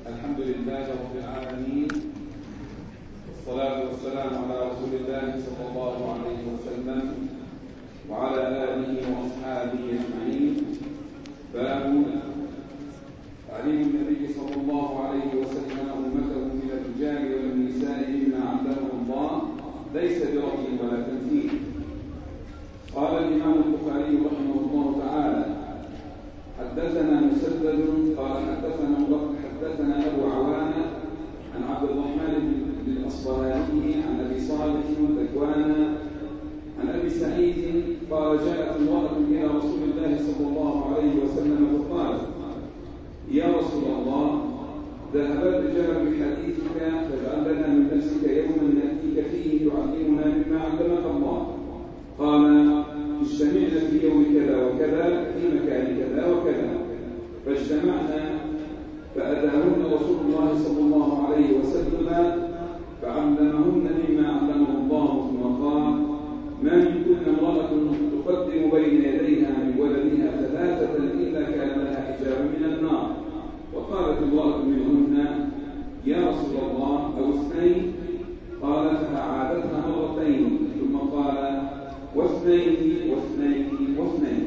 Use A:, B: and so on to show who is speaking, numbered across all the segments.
A: الحمد لله رب العالمين، والصلاة والسلام على رسول الله صلى الله عليه وسلم وعلى آله وأصحابه أجمعين. باب تعليم النبي صلى الله عليه وسلم أمته من الرجال والنساء مما علمه الله ليس برأي ولا تمثيل. قال الإمام البخاري رحمه الله تعالى: حدثنا مسدد قال حدثنا أبو عوانة عن عبد الرحمن بن الأصبهاني عن أبي صالح ذكوان عن أبي سعيد قال: جاءت امرأة إلى رسول الله صلى الله عليه وسلم فقالت: يا رسول الله، ذهب الرجال بحديثك فاجعل لنا من نفسك يوما نأتيك فيه تعلمنا مما علمك الله. قال: اجتمعنا في يوم كذا وكذا في مكان كذا وكذا، فاجتمعنا فأتاهن رسول الله صلى الله عليه وسلم فعلمهن مما علمه الله، ثم قال: ما منكن امرأة تقدم بين يديها من ولدها ثلاثة إلا كان لها حجاب من النار. وقالت امرأة منهن: يا رسول الله، أو اثنين؟ قال: فأعادتها مرتين، ثم قال: واثنين واثنين واثنين.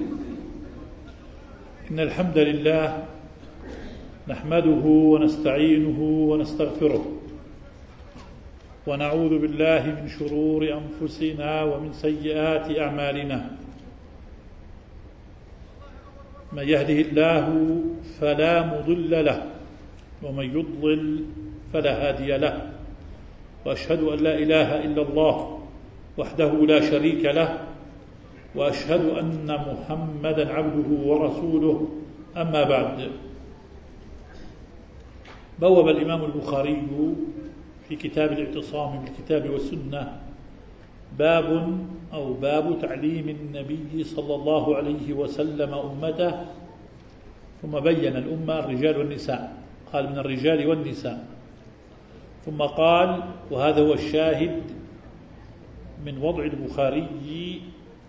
B: إن الحمد لله نحمده ونستعينه ونستغفره، ونعوذ بالله من شرور أنفسنا ومن سيئات أعمالنا. من يهده الله فلا مضل له، ومن يضلل فلا هادي له، وأشهد أن لا إله إلا الله وحده لا شريك له، وأشهد أن محمدا عبده ورسوله. أما بعد، بوب الإمام البخاري في كتاب الاعتصام بالكتاب والسنة باب تعليم النبي صلى الله عليه وسلم أمته، ثم بين الأمة الرجال والنساء، قال من الرجال والنساء، ثم قال، وهذا هو الشاهد من وضع البخاري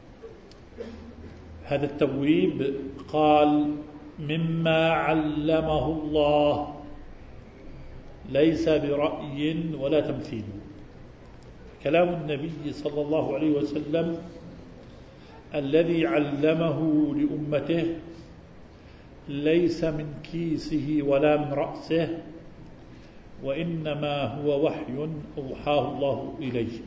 B: هذا التبويب، قال: مما علمه الله ليس برأي ولا تمثيل. كلام النبي صلى الله عليه وسلم الذي علمه لأمته ليس من كيسه ولا من رأسه، وإنما هو وحي أوحاه الله إليه.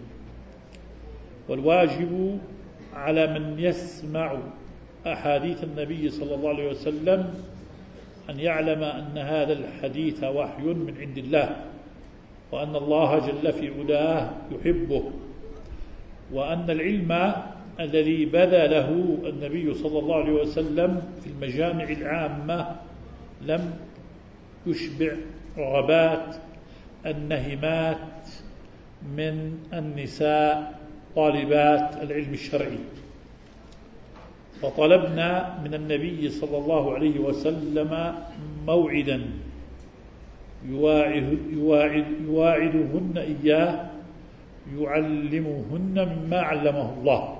B: والواجب على من يسمع أحاديث النبي صلى الله عليه وسلم أن يعلم أن هذا الحديث وحي من عند الله، وأن الله جل في علاه يحبه، وأن العلم الذي بذله النبي صلى الله عليه وسلم في المجامع العامة لم يشبع رغبات النهمات من النساء طالبات العلم الشرعي. فطلبنا من النبي صلى الله عليه وسلم موعدا يواعدهن إياه، يعلمهن مما علمه الله.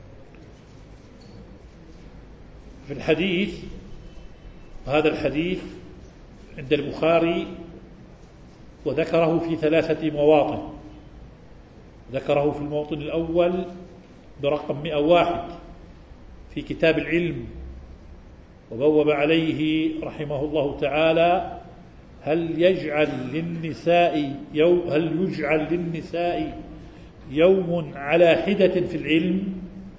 B: في الحديث، وهذا الحديث عند البخاري وذكره في 3 مواطن. ذكره في الموطن الأول برقم 101 في كتاب العلم، وبوب عليه رحمه الله تعالى: هل يجعل للنساء يوم على حدة في العلم؟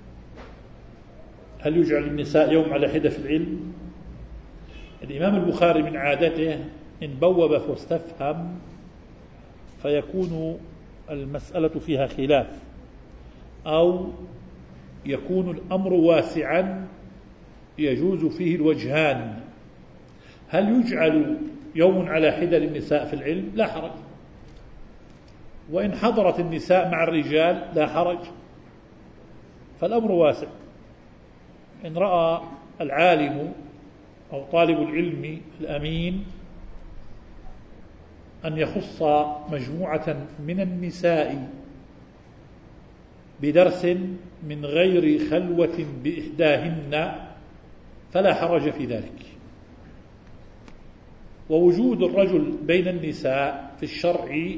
B: هل يجعل النساء يوم على حدة في العلم؟ الإمام البخاري من عادته إن بوب فاستفهم فيكون المسألة فيها خلاف، أو يكون الأمر واسعا يجوز فيه الوجهان. هل يجعل يوم على حدة للنساء في العلم؟ لا حرج. وإن حضرت النساء مع الرجال لا حرج، فالأمر واسع. إن رأى العالم أو طالب العلم الأمين أن يخص مجموعة من النساء بدرس من غير خلوة بإحداهن فلا حرج في ذلك. ووجود الرجل بين النساء في الشرع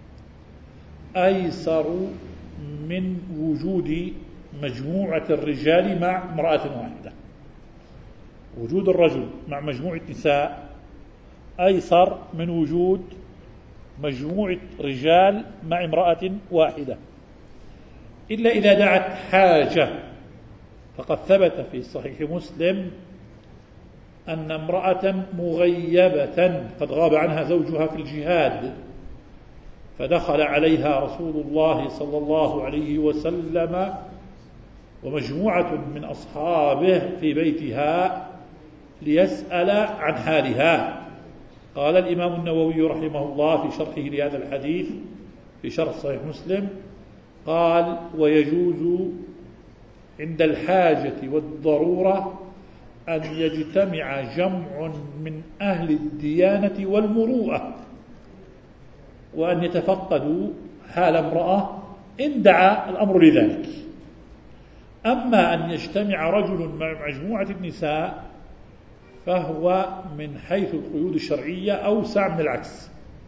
B: أيسر من وجود مجموعة الرجال مع امرأة واحدة. وجود الرجل مع مجموعة نساء أيسر من وجود مجموعة رجال مع امرأة واحدة، إلا إذا دعت حاجة. فقد ثبت في صحيح مسلم أن امرأة مغيبة قد غاب عنها زوجها في الجهاد، فدخل عليها رسول الله صلى الله عليه وسلم ومجموعة من أصحابه في بيتها ليسأل عن حالها. قال الإمام النووي رحمه الله في شرحه لهذا الحديث في شرح صحيح مسلم، قال: ويجوز عند الحاجة والضرورة أن يجتمع جمع من أهل الديانة والمروءة وأن يتفقدوا حال امرأة إن دعا الأمر لذلك. أما أن يجتمع رجل مع مجموعة النساء فهو من حيث القيود الشرعية أوسع من العكس.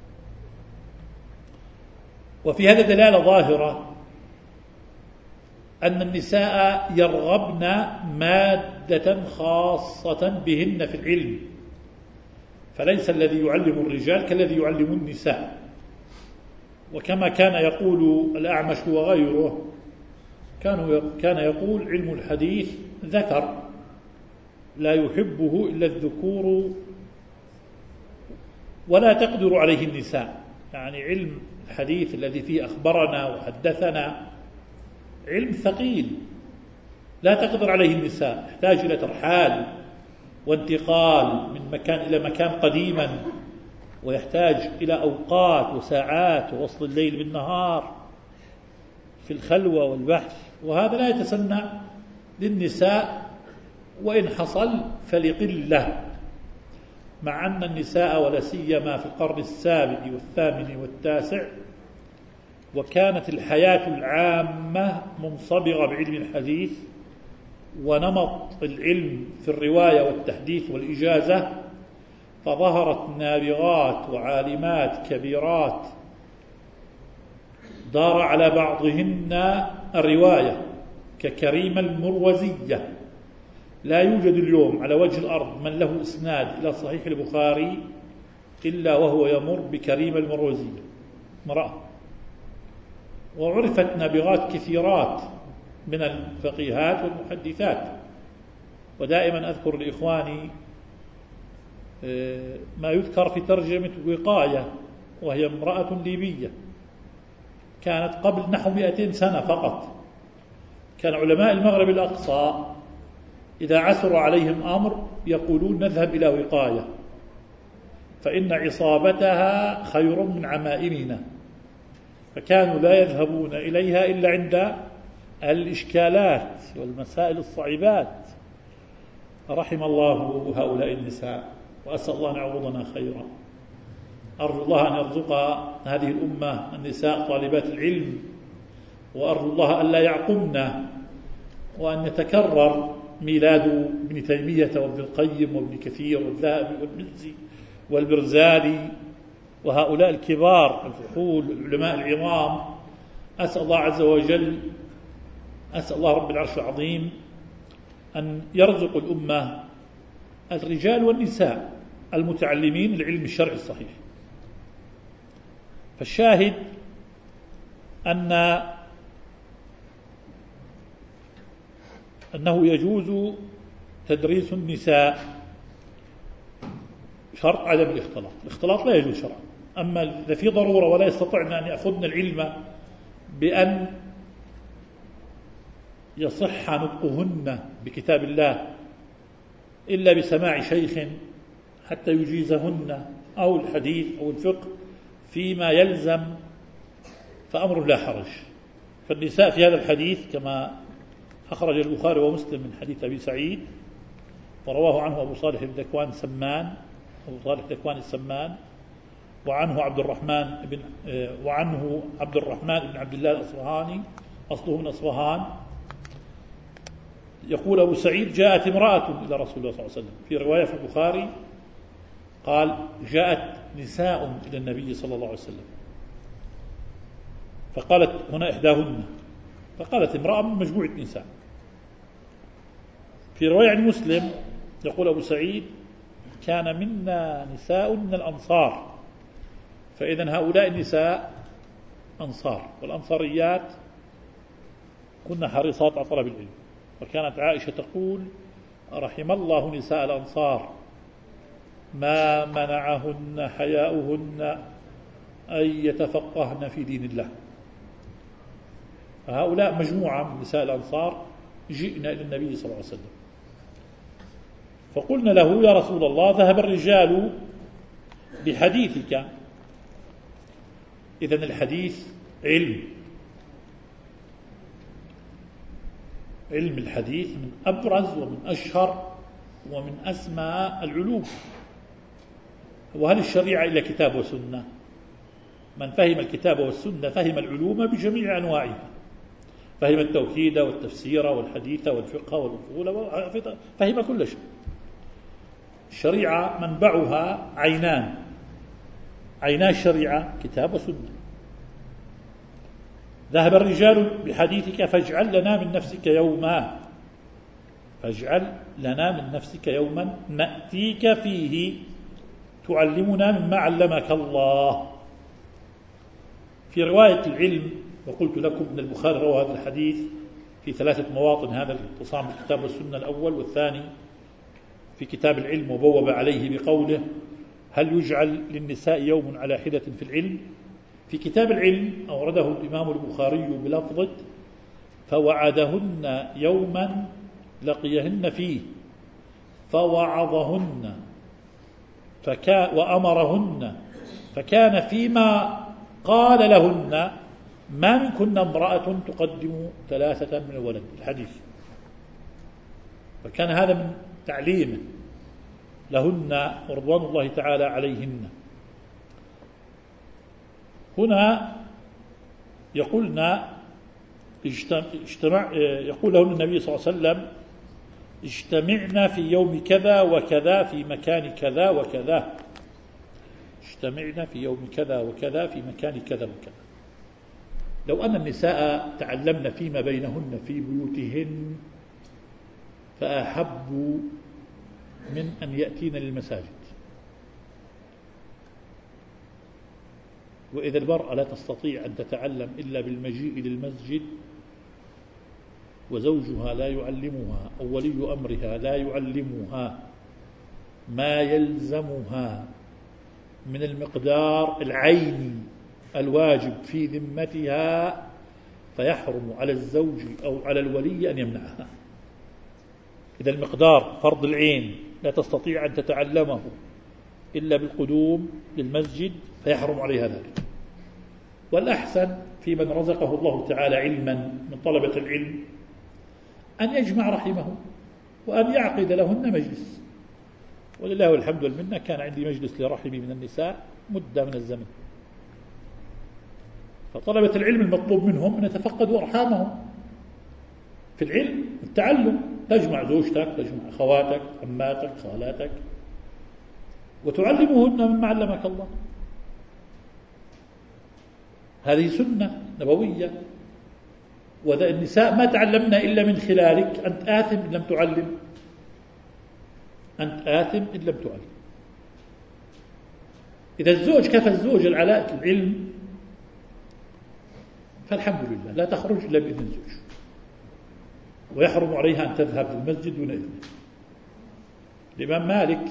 B: وفي هذا دلالة ظاهرة أن النساء يرغبن مادة خاصة بهن في العلم، فليس الذي يعلم الرجال كالذي يعلم النساء. وكما كان يقول الأعمش وغيره، كان يقول: علم الحديث ذكر لا يحبه إلا الذكور ولا تقدر عليه النساء. يعني علم الحديث الذي فيه أخبرنا وحدثنا علم ثقيل لا تقدر عليه النساء، يحتاج إلى ترحال وانتقال من مكان إلى مكان قديما، ويحتاج إلى أوقات وساعات ووصل الليل بالنهار في الخلوة والبحث، وهذا لا يتسنى للنساء، وإن حصل فلقلة، مع أن النساء ولا سيما في القرن السابع والثامن والتاسع وكانت الحياة العامة منصبغة بعلم الحديث ونمط العلم في الرواية والتحديث والإجازة، فظهرت نابغات وعالمات كبيرات دار على بعضهن الرواية ككريمة المروزية. لا يوجد اليوم على وجه الأرض من له إسناد إلى صحيح البخاري إلا وهو يمر بكريمة المروزية، امرأة. وعرفت نابغات كثيرات من الفقيهات والمحدثات. ودائما أذكر لإخواني ما يذكر في ترجمة وقاية، وهي امرأة ليبية كانت قبل نحو 200 سنة فقط. كان علماء المغرب الأقصى إذا عثر عليهم أمر يقولون: نذهب إلى وقاية فإن عصابتها خير من عمائمنا، فكانوا لا يذهبون إليها إلا عند الإشكالات والمسائل الصعيبات. رحم الله هؤلاء النساء، وأسأل الله أن يعوضنا خيرا. أرجو الله أن يرزق هذه الأمة النساء طالبات العلم، وأرجو الله أن لا يعقمنا، وأن يتكرر ميلاد ابن تيمية وابن القيم وابن كثير والذهبي والمزي والبرزالي وهؤلاء الكبار الفحول العلماء العظام. أسأل الله عز وجل، أسأل الله رب العرش العظيم أن يرزق الأمة الرجال والنساء المتعلمين العلم الشرعي الصحيح. فالشاهد أنه يجوز تدريس النساء، شرط عدم الاختلاط. الاختلاط لا يجوز شرعا. أما إذا في ضرورة ولا يستطعن أن يأخذن العلم بأن يصح نطقهن بكتاب الله إلا بسماع شيخ حتى يجيزهن، أو الحديث أو الفقه فيما يلزم، فأمر لا حرج. فالنساء في هذا الحديث كما أخرج البخاري ومسلم من حديث أبي سعيد، ورواه عنه أبو صالح ذكوان السمان، وعنه عبد الرحمن بن عبد الله الأصفهاني، أصله من أصفهان. يقول أبو سعيد: جاءت امرأة إلى رسول الله صلى الله عليه وسلم، في رواية في البخاري قال جاءت نساء إلى النبي صلى الله عليه وسلم فقالت هنا إحداهن، فقالت امرأة من مجموعة نساء. في رواية عن مسلم يقول أبو سعيد كان منا نساء من الأنصار، فإذا هؤلاء النساء أنصار، والأنصاريات كنا حريصات على طلب العلم. وكانت عائشة تقول رحم الله نساء الأنصار ما منعهن حياؤهن أن يتفقهن في دين الله. فهؤلاء مجموعة من نساء الأنصار جئنا إلى النبي صلى الله عليه وسلم فقلنا له يا رسول الله ذهب الرجال بحديثك. إذن الحديث علم الحديث من أبرز ومن أشهر ومن أسمى العلوم. وهل الشريعة إلا كتاب وسنة؟ من فهم الكتاب والسنة فهم العلوم بجميع أنواعها، فهم التوحيد والتفسير والحديث والفقه والأصول، فهم كل شيء. الشريعة منبعها عينا الشريعة كتاب وسنة. ذهب الرجال بحديثك فاجعل لنا من نفسك يوما نأتيك فيه تعلمنا مما علمك الله. في رواية العلم وقلت لكم أن البخاري روى هذا الحديث في 3 مواطن، هذا الاتصام بالكتاب والسنة الأول، والثاني في كتاب العلم وبوب عليه بقوله هل يجعل للنساء يوم على حدة في العلم. في كتاب العلم أورده الإمام البخاري بلفظة فوعدهن يوما لقيهن فيه فوعظهن وأمرهن فكان فيما قال لهن ما منكن امرأة تقدم 3 من الولد الحديث. فكان هذا من تعليمه لهن ورضوان الله تعالى عليهن. هنا يقولنا يقول لهن النبي صلى الله عليه وسلم اجتمعنا في يوم كذا وكذا في مكان كذا وكذا. اجتمعنا في يوم كذا وكذا في مكان كذا وكذا. لو أن النساء تعلمن فيما بينهن في بيوتهن فأحبوا من أن يأتين للمساجد. وإذا المرأة لا تستطيع أن تتعلم إلا بالمجيء للمسجد وزوجها لا يعلمها أو ولي أمرها لا يعلمها ما يلزمها من المقدار العيني الواجب في ذمتها فيحرم على الزوج أو على الولي أن يمنعها. إذا المقدار فرض العين لا تستطيع أن تتعلمه إلا بالقدوم للمسجد فيحرم عليها ذلك. والأحسن في من رزقه الله تعالى علما من طلبة العلم أن يجمع رحمه وأن يعقد لهن مجلس. ولله الحمد والمنة كان عندي مجلس لرحمي من النساء مدة من الزمن. فطلبة العلم المطلوب منهم أن يتفقدوا أرحامهم في العلم التعلم. تجمع زوجتك، تجمع أخواتك، عماتك، خالاتك، وتعلمهن مما علمك الله. هذه سنة نبوية. وذا النساء ما تعلمنا إلا من خلالك. أنت آثم إن لم تعلم. أنت آثم إن لم تعلم. إذا الزوج كفى الزوج العلاء العلم فالحمد لله لا تخرج إلا بإذن الزوج، ويحرم عليها أن تذهب للمسجد دون إذنه. الإمام مالك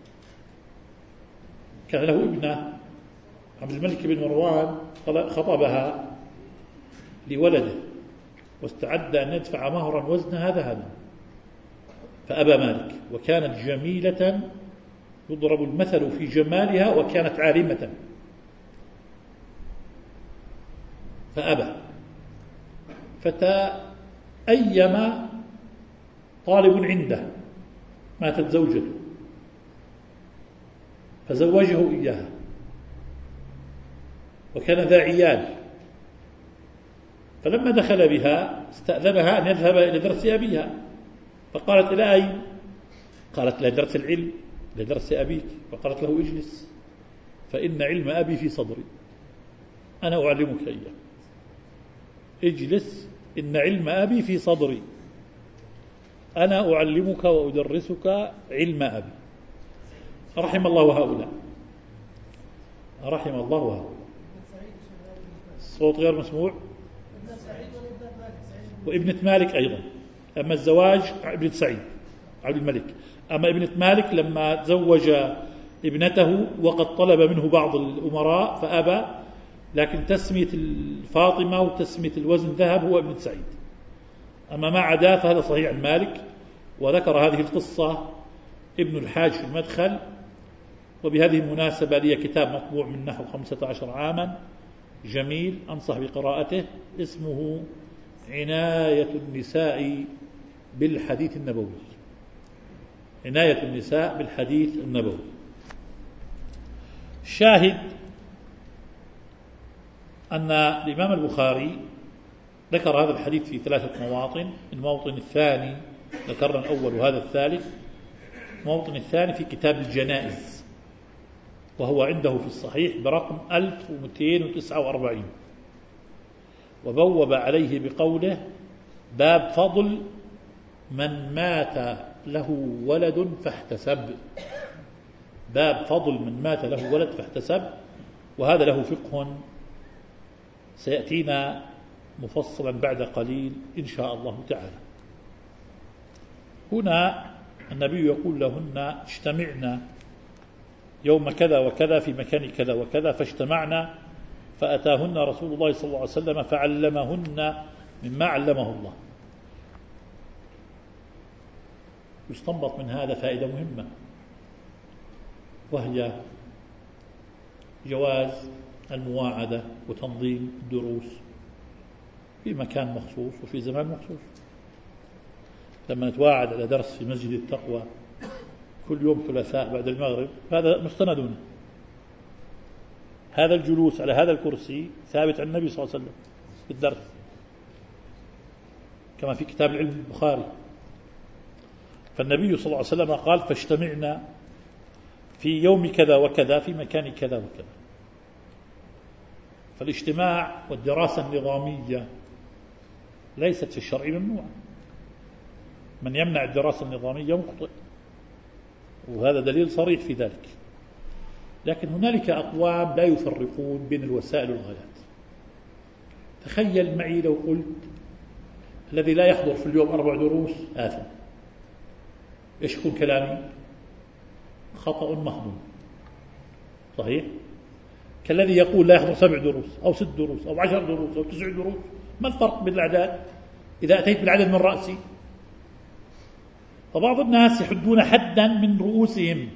B: كان له ابنة عبد الملك بن مروان خطبها لولده واستعد أن يدفع مهرا وزنها ذهبا فأبى مالك، وكانت جميلة يضرب المثل في جمالها وكانت عالمة فأبى. فتأيم طالب عنده، ماتت زوجته فزوجه إياها وكان ذا عيال. فلما دخل بها استأذنها أن يذهب إلى درس أبيها، فقالت إلى أين؟ قالت إلى درس العلم. لدرس أبيك، فقالت له اجلس فإن علم أبي في صدري، أنا أعلمك إياه. اجلس، إن علم أبي في صدري، أنا أعلمك وأدرسك علم أبي. رحم الله هؤلاء، رحم الله هؤلاء. الصوت غير مسموع. وابنة مالك أيضا. أما الزواج ابنة سعيد عبد الملك. أما ابنة مالك لما تزوج ابنته وقد طلب منه بعض الأمراء فأبى، لكن تسمية الفاطمة وتسمية الوزن ذهب هو ابنة سعيد. أما ما عدا فهذا صحيح عن مالك. وذكر هذه القصة ابن الحاج في المدخل. وبهذه المناسبة لي كتاب مطبوع من نحو 15 عاما جميل أنصح بقراءته، اسمه عناية النساء بالحديث النبوي. عناية النساء بالحديث النبوي. شاهد أن الإمام البخاري ذكر هذا الحديث في 3 مواطن. الموطن الثاني ذكرنا الأول وهذا الثالث. الموطن الثاني في كتاب الجنائز، وهو عنده في الصحيح برقم 1249، وبوب عليه بقوله: باب فضل من مات له ولد فاحتسب. باب فضل من مات له ولد فاحتسب. وهذا له فقه سيأتينا مفصلا بعد قليل إن شاء الله تعالى. هنا النبي يقول لهن: اجتمعنا يوم كذا وكذا في مكان كذا وكذا، فاجتمعنا، فأتاهن رسول الله صلى الله عليه وسلم فعلمهن مما علمه الله. يستنبط من هذا فائدة مهمة، وهي جواز المواعدة وتنظيم الدروس في مكان مخصوص وفي زمان مخصوص. لما نتواعد على درس في مسجد التقوى كل يوم ثلاثاء بعد المغرب، هذا مستندنا. هذا الجلوس على هذا الكرسي ثابت عن النبي صلى الله عليه وسلم في الدرس، كما في كتاب العلم البخاري. فالنبي صلى الله عليه وسلم قال: فاجتمعنا في يوم كذا وكذا في مكان كذا وكذا. فالاجتماع والدراسة النظامية ليست في الشرع ممنوعة. من يمنع الدراسة النظامية مخطئ، وهذا دليل صريح في ذلك. لكن هنالك أقوام لا يفرقون بين الوسائل والغايات. تخيل معي لو قلت الذي لا يحضر في اليوم 4 دروس آثم. إيش يكون كلامي؟ خطأ مهضوم، صحيح؟ كالذي يقول لا يحضر 7 دروس أو 6 دروس أو 10 دروس أو 9 دروس. ما الفرق بين الأعداد إذا أتيت بالعدد من رأسي؟ فبعض الناس يحدون حدا من رؤوسهم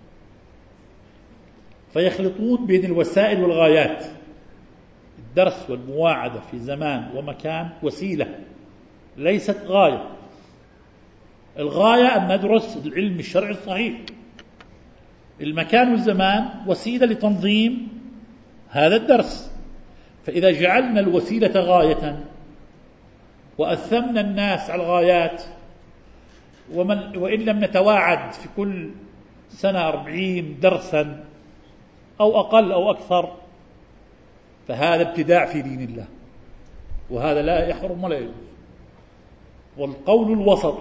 B: فيخلطون بين الوسائل والغايات. الدرس والمواعدة في زمان ومكان وسيلة ليست غاية. الغاية أن ندرس العلم الشرعي الصحيح. المكان والزمان وسيلة لتنظيم هذا الدرس. فإذا جعلنا الوسيلة غاية وأثمنا الناس على الغايات، وإن لم نتواعد في كل سنة 40 درسا أو أقل أو أكثر، فهذا ابتداع في دين الله، وهذا لا يحرم ولا يجوز. والقول الوسط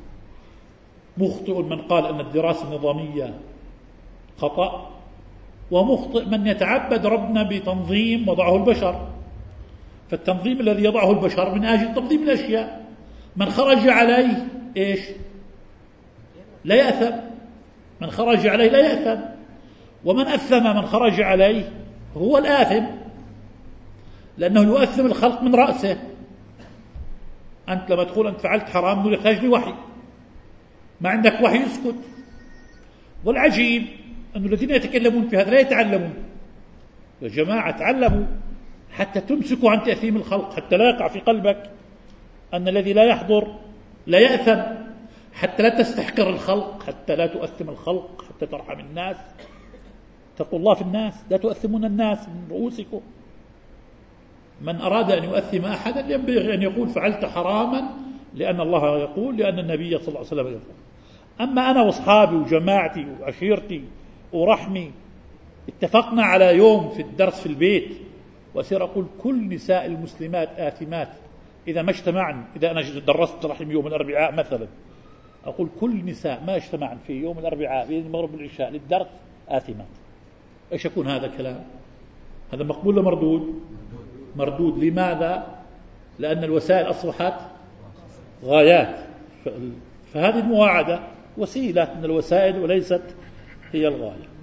B: مخطئ من قال أن الدراسة النظامية خطأ، ومخطئ من يتعبد ربنا بتنظيم وضعه البشر. فالتنظيم الذي يضعه البشر من أجل تنظيم الأشياء، من خرج عليه إيش؟ لا يأثم. من خرج عليه لا يأثم، ومن أثم من خرج عليه هو الآثم، لأنه يؤثم الخلق من رأسه. أنت لما تقول أنت فعلت حرام يحتاج لي وحي، ما عندك وحي يسكت. والعجيب أن الذين يتكلمون في هذا لا يتعلمون. يا جماعة تعلموا حتى تمسكوا عن تأثيم الخلق، حتى لا يقع في قلبك أن الذي لا يحضر لا يأثم، حتى لا تستحقر الخلق، حتى لا تؤثم الخلق، حتى ترحم الناس. اتقوا الله في الناس، لا تؤثمون الناس من رؤوسكم. من أراد أن يؤثم أحدا ينبغي أن يقول فعلت حراما لأن الله يقول، لأن النبي صلى الله عليه وسلم يقول. أما أنا وأصحابي وجماعتي وعشيرتي ورحمي اتفقنا على يوم في الدرس في البيت وأصير أقول كل نساء المسلمات آثمات إذا ما اجتمعن، إذا أنا درست رحم يوم الأربعاء مثلا، أقول كل نساء ما اجتمعن في يوم الأربعاء بين المغرب والعشاء للدرس آثمات. إيش يكون هذا كلام؟ هذا مقبول ولا مردود؟ مردود. لماذا؟ لأن الوسائل أصبحت غايات، فهذه المواعدة وسيلة من الوسائل وليست هي الغاية.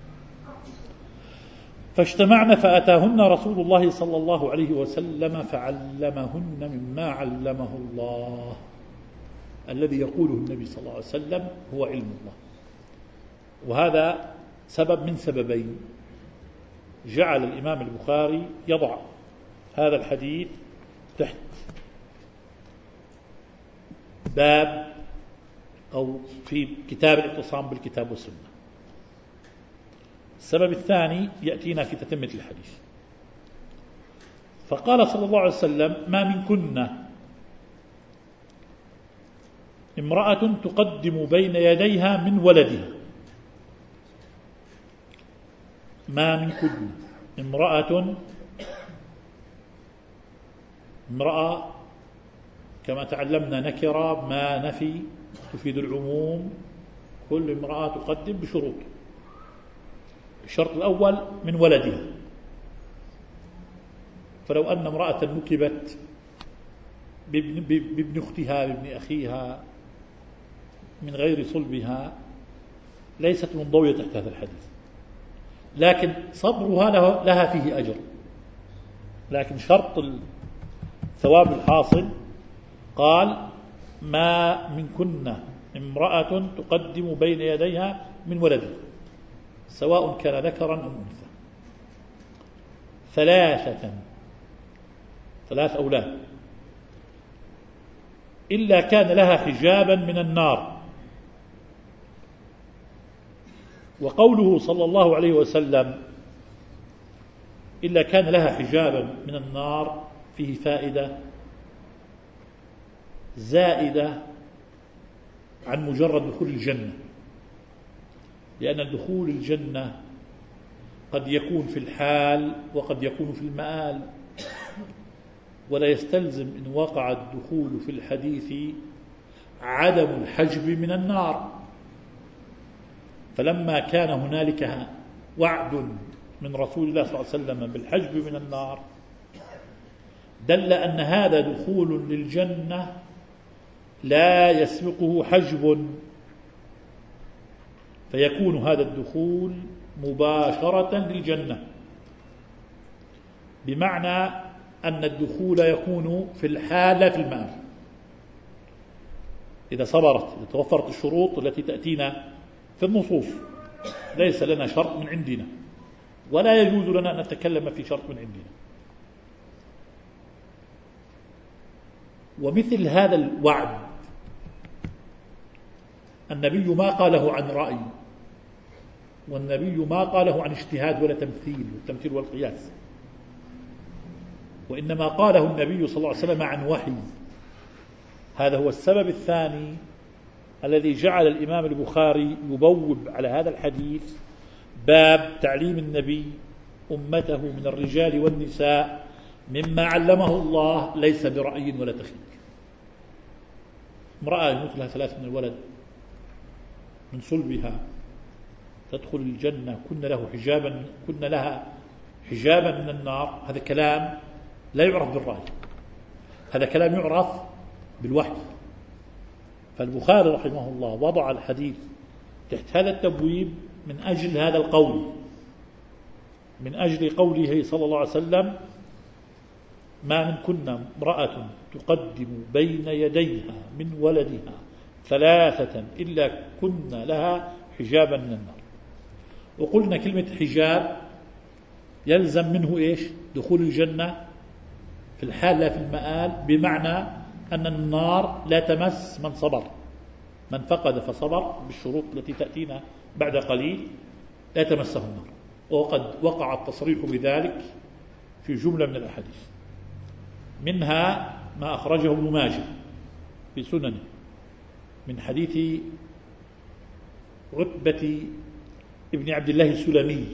B: فاجتمعنا فأتاهن رسول الله صلى الله عليه وسلم فعلمهن مما علمه الله. الذي يقوله النبي صلى الله عليه وسلم هو علم الله، وهذا سبب من سببين جعل الإمام البخاري يضع هذا الحديث تحت باب أو في كتاب الاعتصام بالكتاب والسنة. السبب الثاني يأتينا في تتمة الحديث. فقال صلى الله عليه وسلم: ما منكن امرأة تقدم بين يديها من ولدها. ما منكن امرأة كما تعلمنا نكرة، ما نفي تفيد العموم، كل امرأة تقدم بشروط. الشرط الأول من ولدها، فلو أن امرأة نكبت بابن أختها بابن أخيها من غير صلبها ليست منضوية تحت هذا الحديث، لكن صبرها لها فيه أجر. لكن شرط الثواب الحاصل قال: ما منكن امرأة تقدم بين يديها من ولدها، سواء كان ذكرا أو أنثى، ثلاث أولاد، إلا كان لها حجابا من النار. وقوله صلى الله عليه وسلم إلا كان لها حجابا من النار فيه فائدة زائدة عن مجرد دخول الجنة، لأن دخول الجنة قد يكون في الحال وقد يكون في المآل، ولا يستلزم إن وقع الدخول في الحديث عدم الحجب من النار. فلما كان هنالك وعد من رسول الله صلى الله عليه وسلم بالحجب من النار دل أن هذا دخول للجنة لا يسبقه حجب، فيكون هذا الدخول مباشرة للجنة، بمعنى أن الدخول يكون في الحال لا في المآل. إذا توفرت الشروط التي تأتينا في النصوص، ليس لنا شرط من عندنا ولا يجوز لنا أن نتكلم في شرط من عندنا. ومثل هذا الوعد النبي ما قاله عن رأي، والنبي ما قاله عن اجتهاد ولا تمثيل، والتمثيل والقياس، وإنما قاله النبي صلى الله عليه وسلم عن وحي. هذا هو السبب الثاني الذي جعل الإمام البخاري يبوب على هذا الحديث باب تعليم النبي أمته من الرجال والنساء مما علمه الله ليس برأي ولا تخيل. امرأة يموت لها 3 من الولد من صلبها تدخل الجنة، كن لها حجابا من النار. هذا كلام لا يعرف بالرأي، هذا كلام يعرف بالوحي. فالبخاري رحمه الله وضع الحديث تحت هذا التبويب من أجل هذا القول، من أجل قوله صلى الله عليه وسلم: ما منكن امرأة تقدم بين يديها من ولدها 3 إلا كن لها حجابا من النار. وقلنا كلمة حجاب يلزم منه إيش؟ دخول الجنة في الحال لا في المآل، بمعنى أن النار لا تمس من صبر، من فقد فصبر بالشروط التي تأتينا بعد قليل لا تمسه النار. وقد وقع التصريح بذلك في جملة من الأحاديث، منها ما أخرجه ابن ماجه في سننه من حديث عتبة ابن عبد الله السلمي،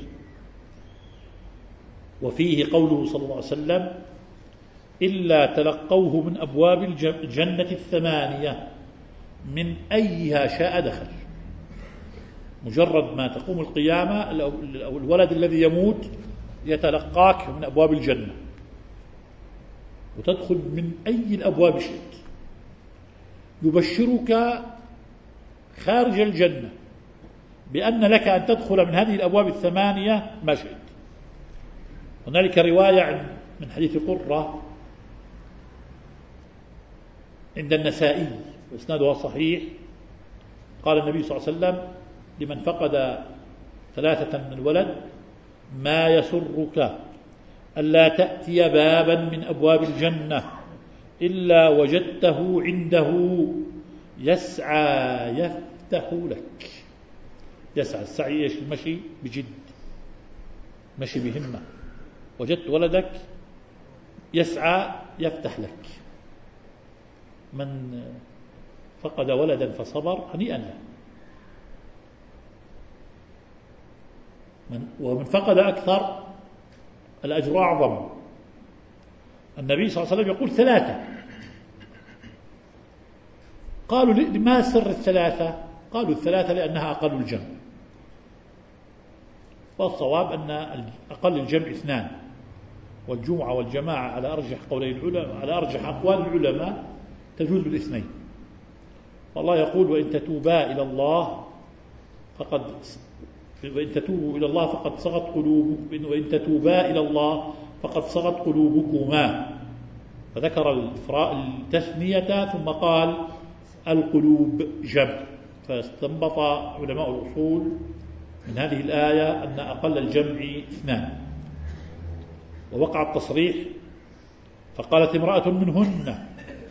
B: وفيه قوله صلى الله عليه وسلم: إلا تلقوه من أبواب الجنة الثمانية من أيها شاء دخل. مجرد ما تقوم القيامة أو الولد الذي يموت يتلقاك من أبواب الجنة، وتدخل من أي الأبواب شئت. يبشرك خارج الجنة بأن لك أن تدخل من هذه الأبواب الثمانية ما شئت. هنالك رواية من حديث قرة عند النسائي وإسنادها صحيح، قال النبي صلى الله عليه وسلم لمن فقد 3 من الولد: ما يسرك ألا تأتي بابا من أبواب الجنة إلا وجدته عنده يسعى يفتح لك. يسعى، السعي إيش؟ المشي بجد، مشي بهمة. وجدت ولدك يسعى يفتح لك. من فقد ولدا فصبر هنيئا له، ومن فقد أكثر الأجر أعظم. النبي صلى الله عليه وسلم يقول 3. قالوا: ما سر 3؟ قالوا: 3 لأنها أقل الجمع، والصواب أن أقل الجمع 2، والجمعة والجماعة على أرجح قولي العلماء، على أرجح أقوال العلماء تجوز ب2. والله يقول: وإن تتوبوا إلى الله فقد صغت قلوبكم، وإن تتوبا إلى الله فقد صغت قلوبكما. فذكر التثنية ثم قال القلوب جمع، فاستنبط علماء الأصول من هذه الآية أن أقل الجمع 2. ووقع التصريح، فقالت امرأة منهن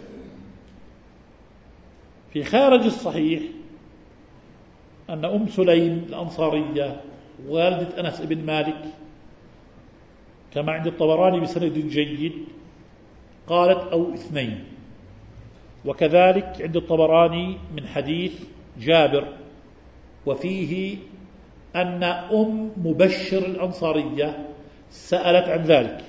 B: في خارج الصحيح أن أم سليم الأنصارية والدة أنس بن مالك كما عند الطبراني بسند جيد قالت: أو 2. وكذلك عند الطبراني من حديث جابر، وفيه أن أم مبشر الأنصارية سألت عن ذلك.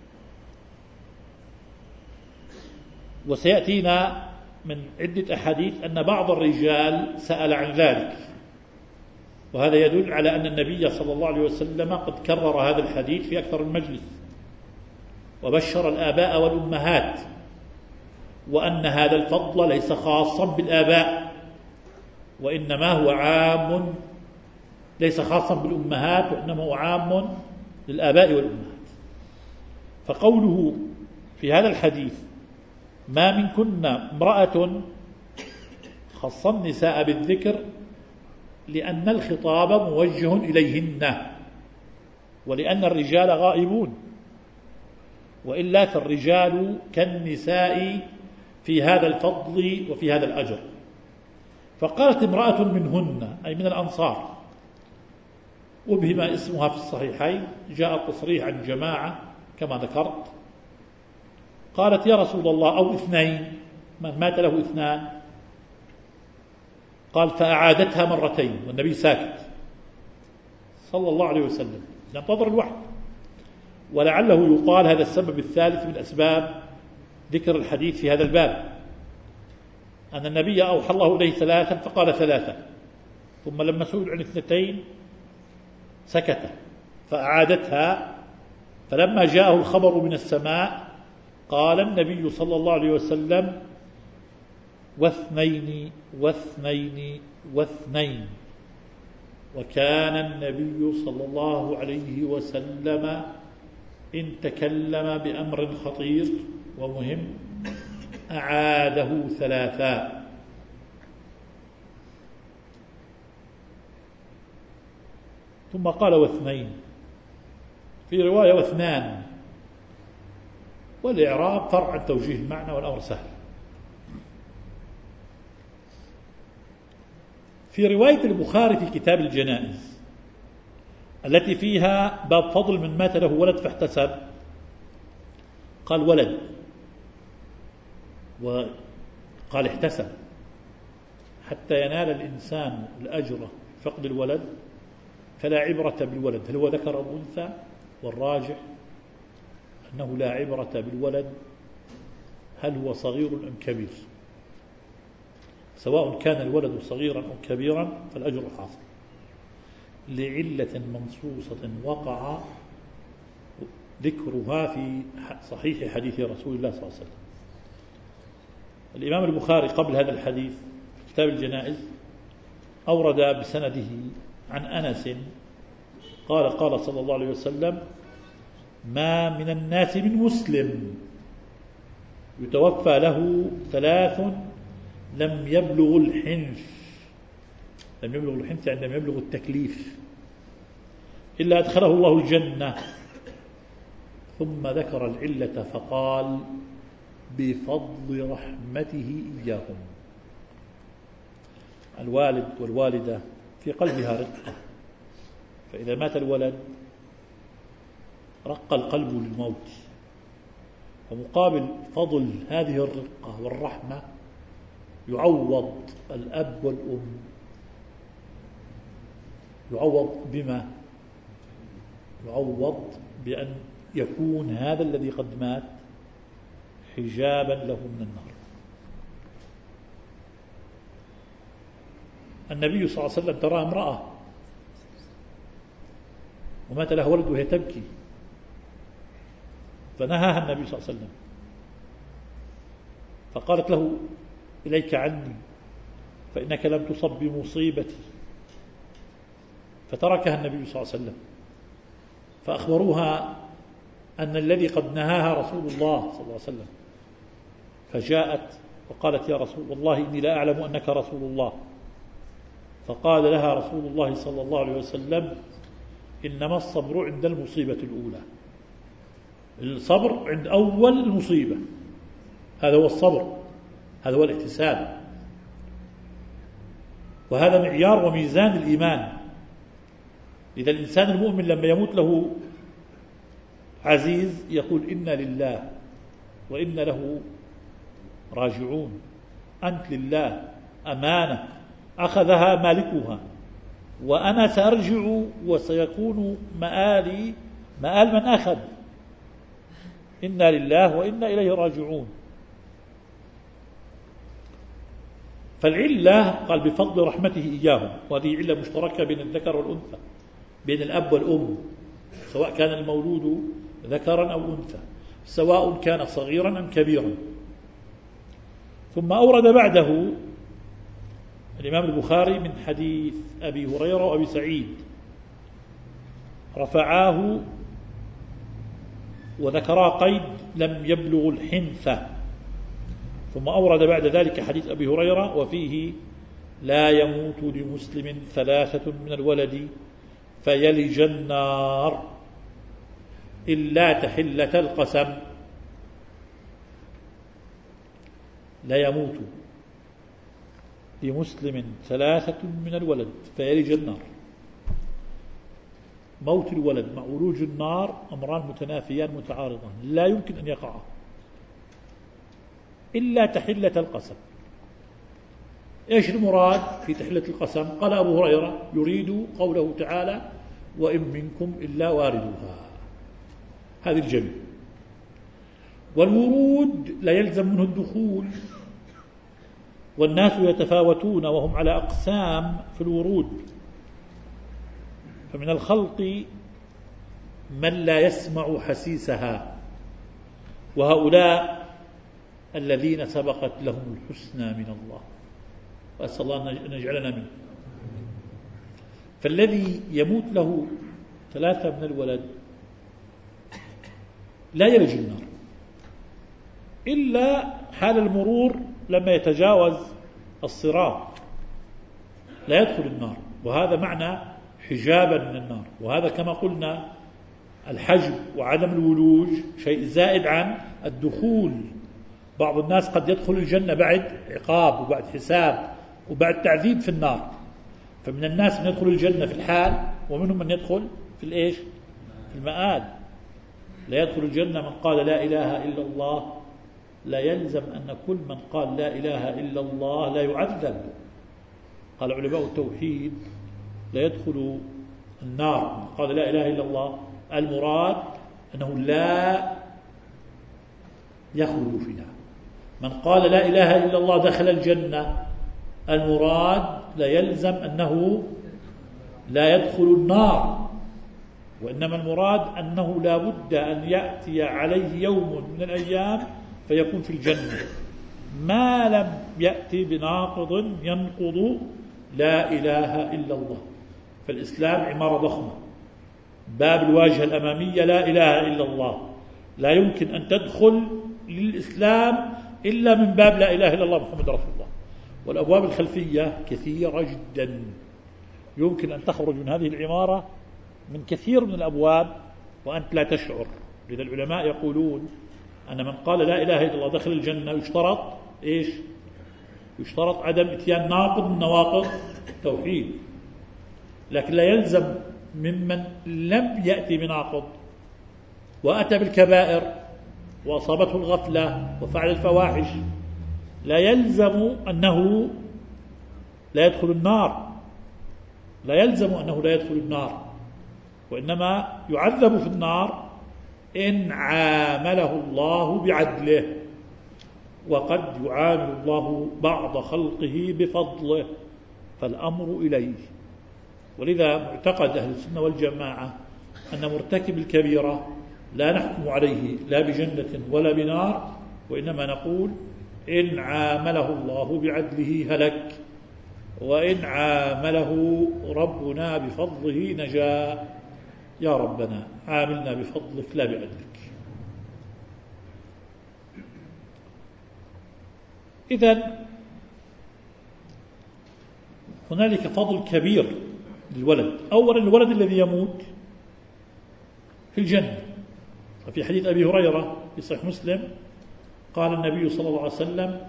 B: وسيأتينا من عدة أحاديث أن بعض الرجال سأل عن ذلك، وهذا يدل على أن النبي صلى الله عليه وسلم قد كرر هذا الحديث في أكثر من مجلس، وبشر الآباء والأمهات، وأن هذا الفضل ليس خاصا بالآباء، وإنما هو عام، ليس خاصا بالأمهات وإنما هو عام للآباء والأمهات. فقوله في هذا الحديث: ما منكن امرأة، خص النساء بالذكر لأن الخطاب موجه إليهن، ولأن الرجال غائبون، وإلا فالرجال كالنساء في هذا الفضل وفي هذا الأجر. فقالت امرأة منهن أي من الأنصار، وبهم اسمها في الصحيحين، جاء التصريح عن جماعة كما ذكرت. قالت: يا رسول الله، أو 2، من مات له 2. قال: فأعادتها 2 مرتين والنبي ساكت صلى الله عليه وسلم ينتظر الوحي. ولعله يقال هذا السبب الثالث من أسباب ذكر الحديث في هذا الباب، أن النبي أوحى الله إليه 3 فقال 3، ثم لما سئل عن 2 سكت فأعادتها. فلما جاءه الخبر من السماء قال النبي صلى الله عليه وسلم: 2 و2 و2. وكان النبي صلى الله عليه وسلم إن تكلم بأمر خطير ومهم أعاده 3. ثم قال: 2. في رواية 2، والإعراب فرع عن توجيه المعنى والأمر سهل. في رواية البخاري في كتاب الجنائز التي فيها باب فضل من مات له ولد فاحتسب، قال: ولد، وقال: احتسب، حتى ينال الإنسان الأجر فقد الولد فلا عبرة بالولد، هل هو ذكر أو أنثى؟ والراجح أنه لا عبرة بالولد هل هو صغير أم كبير، سواء كان الولد صغيرا أو كبيرا فالأجر حاصل لعلة منصوصة وقع ذكرها في صحيح حديث رسول الله صلى الله عليه وسلم. الإمام البخاري قبل هذا الحديث في كتاب الجنائز أورد بسنده عن أنس قال قال صلى الله عليه وسلم: ما من الناس من مسلم يتوفى له 3 لم يبلغ الحنث، لم يبلغ الحنث عندما يبلغ التكليف، إلا أدخله الله الجنة. ثم ذكر العلة فقال: بفضل رحمته إياهم. الوالد والوالدة في قلبها رقة، فإذا مات الولد رق القلب للموت، ومقابل فضل هذه الرقة والرحمة يعوض الأب والأم، يعوض بما؟ يعوض بأن يكون هذا الذي قد مات حجابا له من النار. النبي صلى الله عليه وسلم ترى امرأة ومات لها ولد وهي تبكي، فنهاها النبي صلى الله عليه وسلم فقالت له: إليك عني فإنك لم تصب بمصيبتي، فتركها النبي صلى الله عليه وسلم، فأخبروها أن الذي قد نهاها رسول الله صلى الله عليه وسلم، فجاءت وقالت: يا رسول الله إني لا أعلم أنك رسول الله. فقال لها رسول الله صلى الله عليه وسلم: إنما الصبر عند المصيبة الأولى، الصبر عند أول المصيبة، هذا هو الصبر، هذا هو الاحتساب، وهذا معيار وميزان الإيمان. إذا الإنسان المؤمن لما يموت له عزيز يقول: إنا لله وإنا له راجعون، أنت لله أمانة أخذها مالكها، وأنا سأرجع وسيكون مآلي مآل من أخذ، إنا لله وإنا إليه راجعون. فالعلة قال: بفضل رحمته إياهم، وهذه علة مشتركة بين الذكر والأنثى، بين الأب والأم، سواء كان المولود ذكرا أو أنثى، سواء كان صغيرا أم كبيرا. ثم أورد بعده الإمام البخاري من حديث أبي هريرة وأبي سعيد، رفعاه وذكرا قيد لم يبلغ الحنثة. ثم أورد بعد ذلك حديث أبي هريرة وفيه: لا يموت لمسلم 3 من الولد فيلج النار إلا تحلة القسم. لا يموت لمسلم 3 من الولد فيلج النار. موت الولد مع ولوج النار أمران متنافيان متعارضان لا يمكن أن يقعا إلا تحلة القسم. إيش المراد في تحلة القسم؟ قال أبو هريرة: يريد قوله تعالى: وإن منكم إلا واردها، هذه الجميع. والورود لا يلزم منه الدخول، والناس يتفاوتون وهم على أقسام في الورود، فمن الخلق من لا يسمع حسيسها، وهؤلاء الذين سبقت لهم الحسنى من الله، وأسأل الله أن يجعلنا منه. فالذي يموت له 3 من الولد لا يلج النار إلا حال المرور، لما يتجاوز الصراط لا يدخل النار، وهذا معنى حجابا من النار. وهذا كما قلنا الحجب وعدم الولوج شيء زائد عن الدخول. بعض الناس قد يدخل الجنة بعد عقاب وبعد حساب وبعد تعذيب في النار، فمن الناس من يدخل الجنة في الحال، ومنهم من يدخل في الإيش؟ في المآل. لا يدخل الجنة من قال لا إله إلا الله، لا يلزم أن كل من قال لا إله إلا الله لا يعذب. قال علماء التوحيد: لا يدخل النار. من قال لا إله إلا الله المراد أنه لا يخلد فيها. من قال لا إله إلا الله دخل الجنة المراد لا يلزم أنه لا يدخل النار، وإنما المراد أنه لا بد أن يأتي عليه يوم من الأيام فيكون في الجنة ما لم يأتي بناقض ينقض لا إله إلا الله. فالإسلام عمارة ضخمة، باب الواجهة الأمامية لا إله إلا الله، لا يمكن أن تدخل للإسلام إلا من باب لا إله إلا الله محمد رسول الله. والأبواب الخلفية كثيرة جدا، يمكن أن تخرج من هذه العمارة من كثير من الأبواب وأنت لا تشعر. لذا العلماء يقولون أن من قال لا إله إلا الله دخل الجنة يشترط إيش؟ يشترط عدم إتيان ناقض من نواقض التوحيد، لكن لا يلزم ممن لم يأتي بناقض وأتى بالكبائر وأصابته الغفلة وفعل الفواحش لا يلزم أنه لا يدخل النار، لا يلزم أنه لا يدخل النار، وإنما يعذب في النار إن عامله الله بعدله، وقد يعامل الله بعض خلقه بفضله، فالأمر إليه. ولذا معتقد أهل السنة والجماعة أن مرتكب الكبيرة لا نحكم عليه لا بجنة ولا بنار، وإنما نقول إن عامله الله بعدله هلك، وإن عامله ربنا بفضله نجا. يا ربنا عاملنا بفضلك لا بعدلك. إذن هنالك فضل كبير للولد. أولا الولد الذي يموت في الجنة، وفي حديث أبي هريرة في صحيح مسلم قال النبي صلى الله عليه وسلم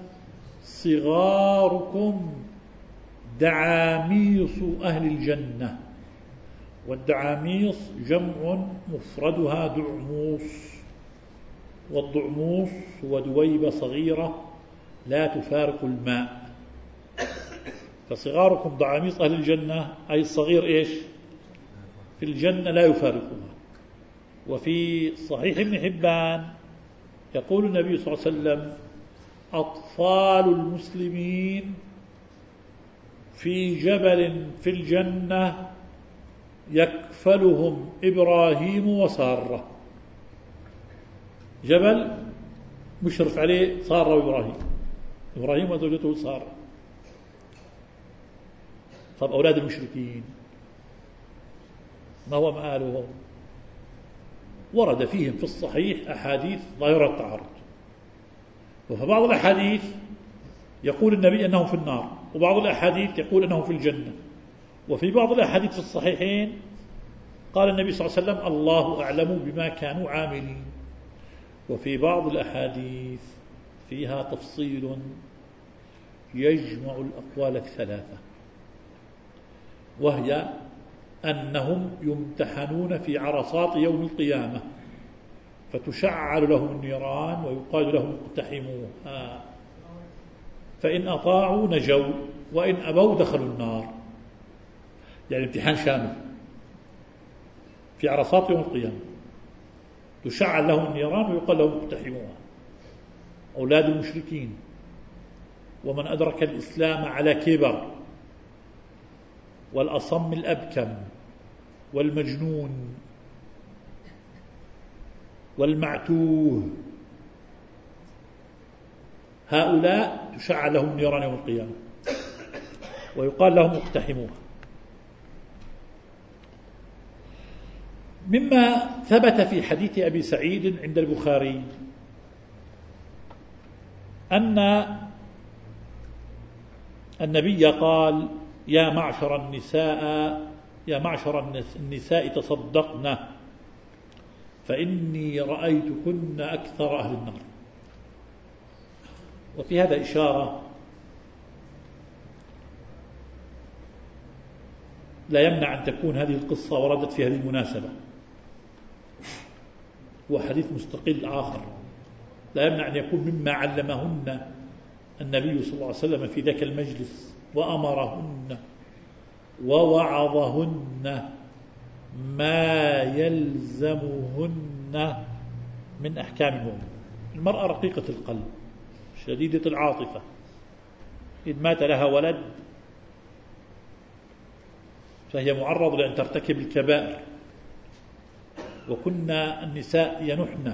B: صغاركم دعاميص أهل الجنة. والدعاميص جمع مفردها دعموس، والضعموس هو دويبة صغيرة لا تفارق الماء. فصغاركم دعاميص أهل الجنة أي الصغير إيش في الجنة لا يفارقها. وفي صحيح ابن حبان يقول النبي صلى الله عليه وسلم أطفال المسلمين في جبل في الجنة يكفلهم إبراهيم وسارة. جبل مشرف عليه سارة وإبراهيم، إبراهيم وزوجته سارة. طب أولاد المشركين ما هو مآلهم؟ ورد فيهم في الصحيح أحاديث ظاهرة التعارض، وفي بعض الأحاديث يقول النبي أنه في النار، وبعض الأحاديث يقول أنه في الجنة، وفي بعض الأحاديث في الصحيحين قال النبي صلى الله عليه وسلم الله أعلم بما كانوا عاملين. وفي بعض الأحاديث فيها تفصيل يجمع الأقوال الثلاثة، وهي أنهم يمتحنون في عرصات يوم القيامة فتشعل لهم النيران ويقال لهم اقتحموها، فإن أطاعوا نجوا وإن أبوا دخلوا النار. يعني امتحان شامل في عرصات يوم القيامة تشعل لهم النيران ويقال لهم اقتحموها. أولاد المشركين ومن أدرك الإسلام على كبر، والأصم الأبكم والمجنون والمعتوه، هؤلاء تشعل لهم نيران يوم القيامة ويقال لهم اقتحموها. مما ثبت في حديث أبي سعيد عند البخاري أن النبي قال يا معشر النساء تصدقن فإني رأيتكن أكثر أهل النار. وفي هذا إشارة لا يمنع أن تكون هذه القصة وردت في هذه المناسبة، وحديث مستقل آخر لا يمنع أن يكون مما علمهن النبي صلى الله عليه وسلم في ذاك المجلس وأمرهن ووعظهن ما يلزمهن من أحكام المؤمن. المرأة رقيقة القلب شديدة العاطفة، إذ مات لها ولد فهي معرضة لأن ترتكب الكبائر. وكنا النساء ينحن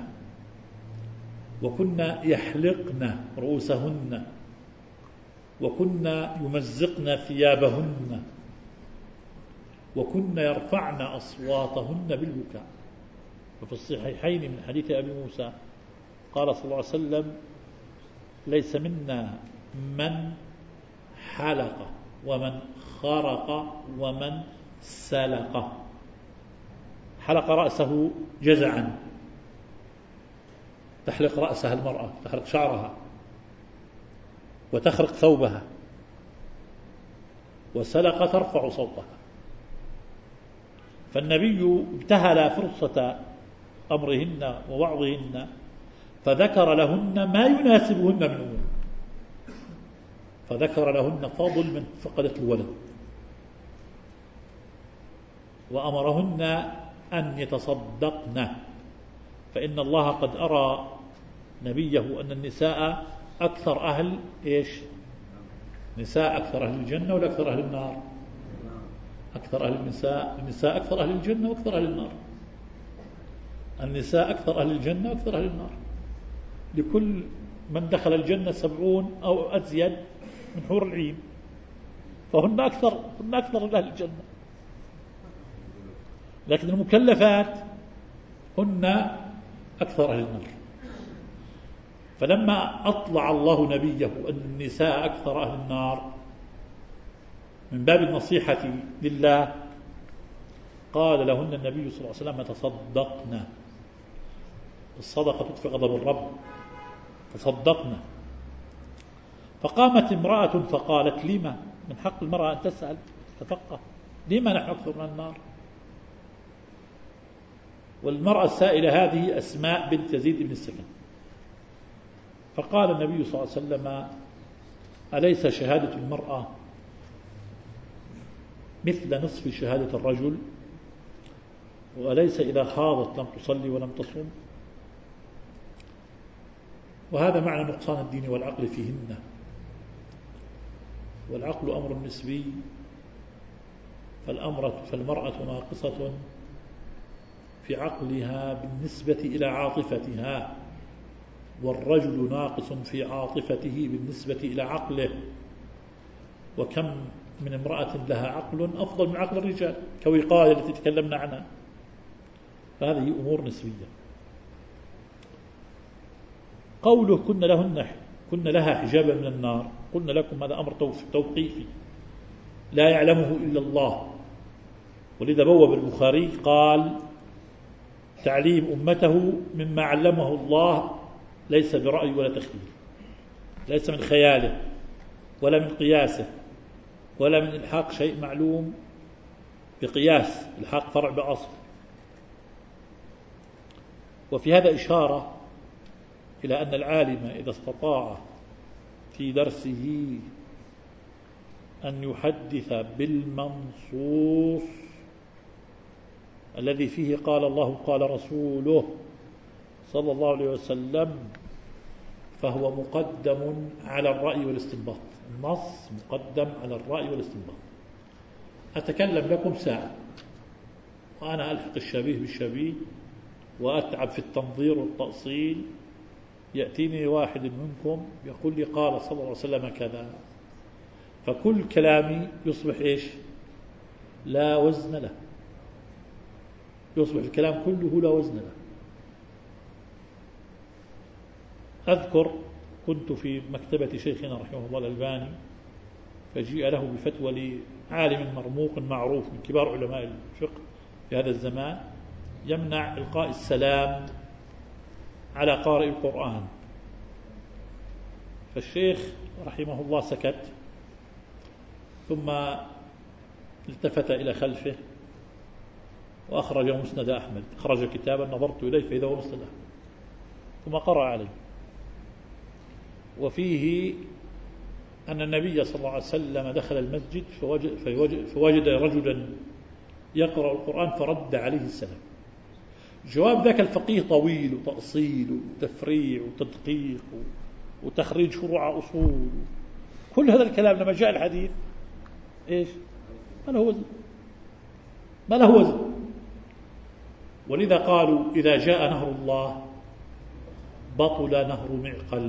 B: وكنا يحلقن رؤوسهن وكنا يمزقن ثيابهن وكنا يرفعن أصواتهن بالبكاء. وفي الصحيحين من حديث أبي موسى قال صلى الله عليه وسلم: ليس منا من حلق ومن خرق ومن سلق. حلق رأسه جزعا، تحلق رأسها المرأة، تحلق شعرها وتخرق ثوبها، وسلق ترفع صوتها. فالنبي ابتهل فرصة أمرهن ووعظهن فذكر لهن ما يناسبهن من أمور، فذكر لهن فضل من فقدت الولد، وأمرهن أن يتصدقن، فإن الله قد أرى نبيه أن النساء أكثر أهل إيش؟ نساء أكثر أهل الجنة ولا أكثر أهل النار؟ أكثر أهل النساء أكثر أهل الجنة وأكثر أهل النار. النساء أكثر أهل الجنة وأكثر أهل النار. لكل من دخل الجنة 70 أو أزيد من حور العين، فهن أكثر من أهل الجنة. لكن المكلفات هن أكثر أهل النار. فلما أطلع الله نبيه أن النساء أكثر أهل النار من باب النصيحة لله قال لهن النبي صلى الله عليه وسلم: تصدقنا. الصدقة تطفئ غضب الرب، تصدقنا. فقامت امرأة فقالت: لما؟ من حق المرأة أن تسأل تتفقه، لما نحن أكثر من النار؟ والمرأة السائلة هذه أسماء بنت يزيد بن السكن. فقال النبي صلى الله عليه وسلم: أليس شهادة المرأة مثل نصف شهادة الرجل؟ وأليس إذا خاضت لم تصلي ولم تصوم؟ وهذا معنى نقصان الدين والعقل فيهن. والعقل أمر نسبي، فالمرأة ناقصة في عقلها بالنسبة إلى عاطفتها، والرجل ناقص في عاطفته بالنسبة إلى عقله. وكم من امرأة لها عقل أفضل من عقل الرجال كوقاية التي تكلمنا عنها. فهذه أمور نسبية. قوله كن لها حجابا من النار، قلنا لكم هذا أمر توقيفي لا يعلمه إلا الله. ولذا بوب البخاري قال: تعليم أمته مما علمه الله ليس برأي ولا تخيل، ليس من خياله ولا من قياسه ولا من إلحاق شيء معلوم بقياس، إلحاق فرع بأصل. وفي هذا إشارة إلى أن العالم إذا استطاع في درسه أن يحدث بالمنصوص الذي فيه قال الله قال رسوله صلى الله عليه وسلم فهو مقدم على الرأي والاستنباط. النص مقدم على الرأي والاستنباط. أتكلم لكم ساعة وأنا ألحق الشبيه بالشبيه وأتعب في التنظير والتأصيل، يأتيني واحد منكم يقول لي قال صلى الله عليه وسلم كذا، فكل كلامي يصبح إيش؟ لا وزن له، يصبح الكلام كله لا وزن له. أذكر كنت في مكتبة شيخنا رحمه الله الألباني، فجيء له بفتوى لعالم مرموق معروف من كبار علماء الفقه في هذا الزمان يمنع إلقاء السلام على قارئ القرآن. فالشيخ رحمه الله سكت، ثم التفت إلى خلفه وأخرج مسند أحمد، خرج كتابا نظرت إليه فإذا هو مسند أحمد، ثم قرأ عليه وفيه أن النبي صلى الله عليه وسلم دخل المسجد فوجد رجلا يقرأ القرآن فرد عليه السلام. جواب ذاك الفقيه طويل وتأصيل وتفريع وتدقيق وتخريج فروع أصول، كل هذا الكلام لما جاء الحديث إيش؟ ما له وزن. ولذا قالوا إذا جاء نهر الله بطل نهر معقل.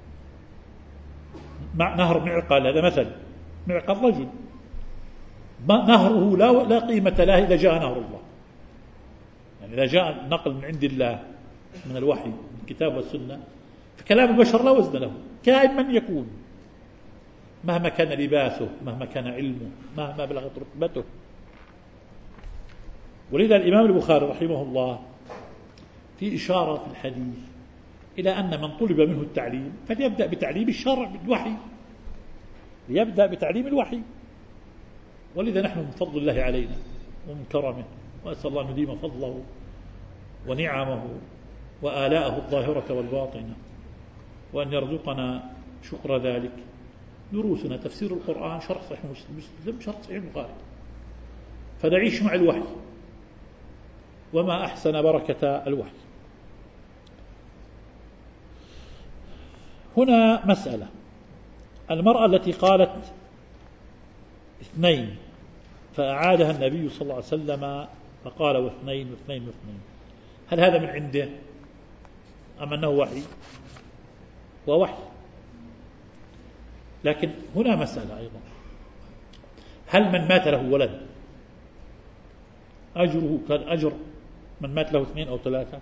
B: نهر معقل هذا مثل، معقل رجل نهره لا قيمة له إذا جاء نهر الله. يعني إذا جاء نقل من عند الله من الوحي من الكتاب والسنة فكلام البشر لا وزن له، كائن من يكون، مهما كان لباسه، مهما كان علمه، مهما بلغت رتبته. ولذا الإمام البخاري رحمه الله في إشارة في الحديث إلى أن من طلب منه التعليم فليبدأ بتعليم الشرع بالوحي، ليبدأ بتعليم الوحي. ولذا نحن من فضل الله علينا ومن كرمه، وأسأل الله أن يديم فضله ونعمه وآلاءه الظاهرة والباطنة، وأن يرزقنا شكر ذلك. دروسنا تفسير القرآن، شرح صحيح مسلم، شرح صحيح البخاري، فنعيش مع الوحي، وما أحسن بركة الوحي. هنا مسألة، المرأة التي قالت 2 فأعادها النبي صلى الله عليه وسلم فقال 2 و2 و2، هل هذا من عنده أم أنه وحي؟ ووحي. لكن هنا مسألة أيضا، هل من مات له ولد أجره كالأجر من مات له 2 أو 3؟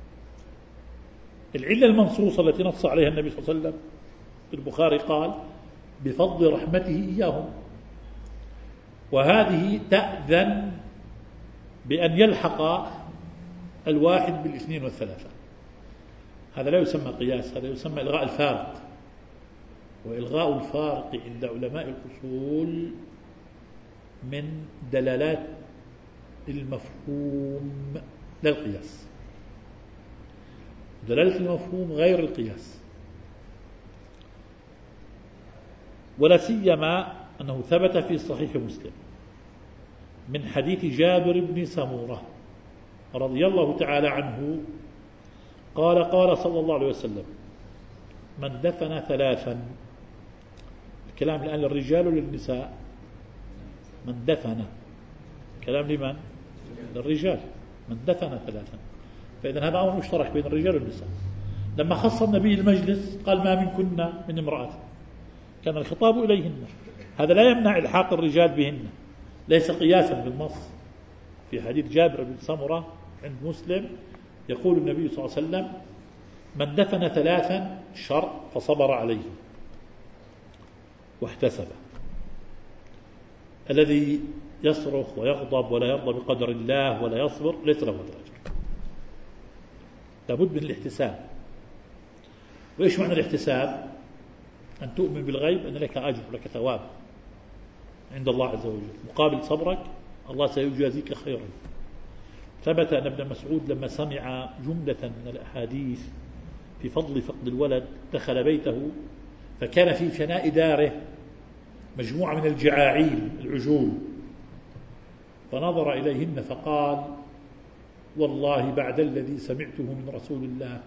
B: العلة المنصوصة التي نص عليها النبي صلى الله عليه وسلم في البخاري قال بفضل رحمته إياهم، وهذه تأذن بأن يلحق الواحد بالاثنين والثلاثة. هذا لا يسمى قياس، هذا يسمى إلغاء الفارق. وإلغاء الفارق عند علماء الأصول من دلالات المفهوم لا القياس. دلالة المفهوم غير القياس، ولا سيما أنه ثبت في صحيح مسلم من حديث جابر بن سمورة رضي الله تعالى عنه قال قال صلى الله عليه وسلم من دفن 3، الكلام الآن للرجال وللنساء، من دفن، كلام لمن؟ للرجال، من دفن 3. فإذا هذا أمر مشترك بين الرجال والنساء. لما خص النبي المجلس قال ما منكن من امرأة، كان الخطاب إليهن، هذا لا يمنع إلحاق الرجال بهن، ليس قياسا بالنص. في حديث جابر بن سمرة عند مسلم يقول النبي صلى الله عليه وسلم من دفن 3 شر فصبر عليه واحتسب. الذي يصرخ ويغضب ولا يرضى بقدر الله ولا يصبر ليس له أجر، لابد من الاحتساب. وإيش معنى الاحتساب؟ أن تؤمن بالغيب أن لك أجر ولك ثواب عند الله عز وجل، مقابل صبرك الله سيجازيك خيرا. ثبت أن ابن مسعود لما سمع جملة من الأحاديث في فضل فقد الولد دخل بيته فكان في فناء داره مجموعة من الجعاعيل العجول، فنظر إليهن فقال والله بعد الذي سمعته من رسول الله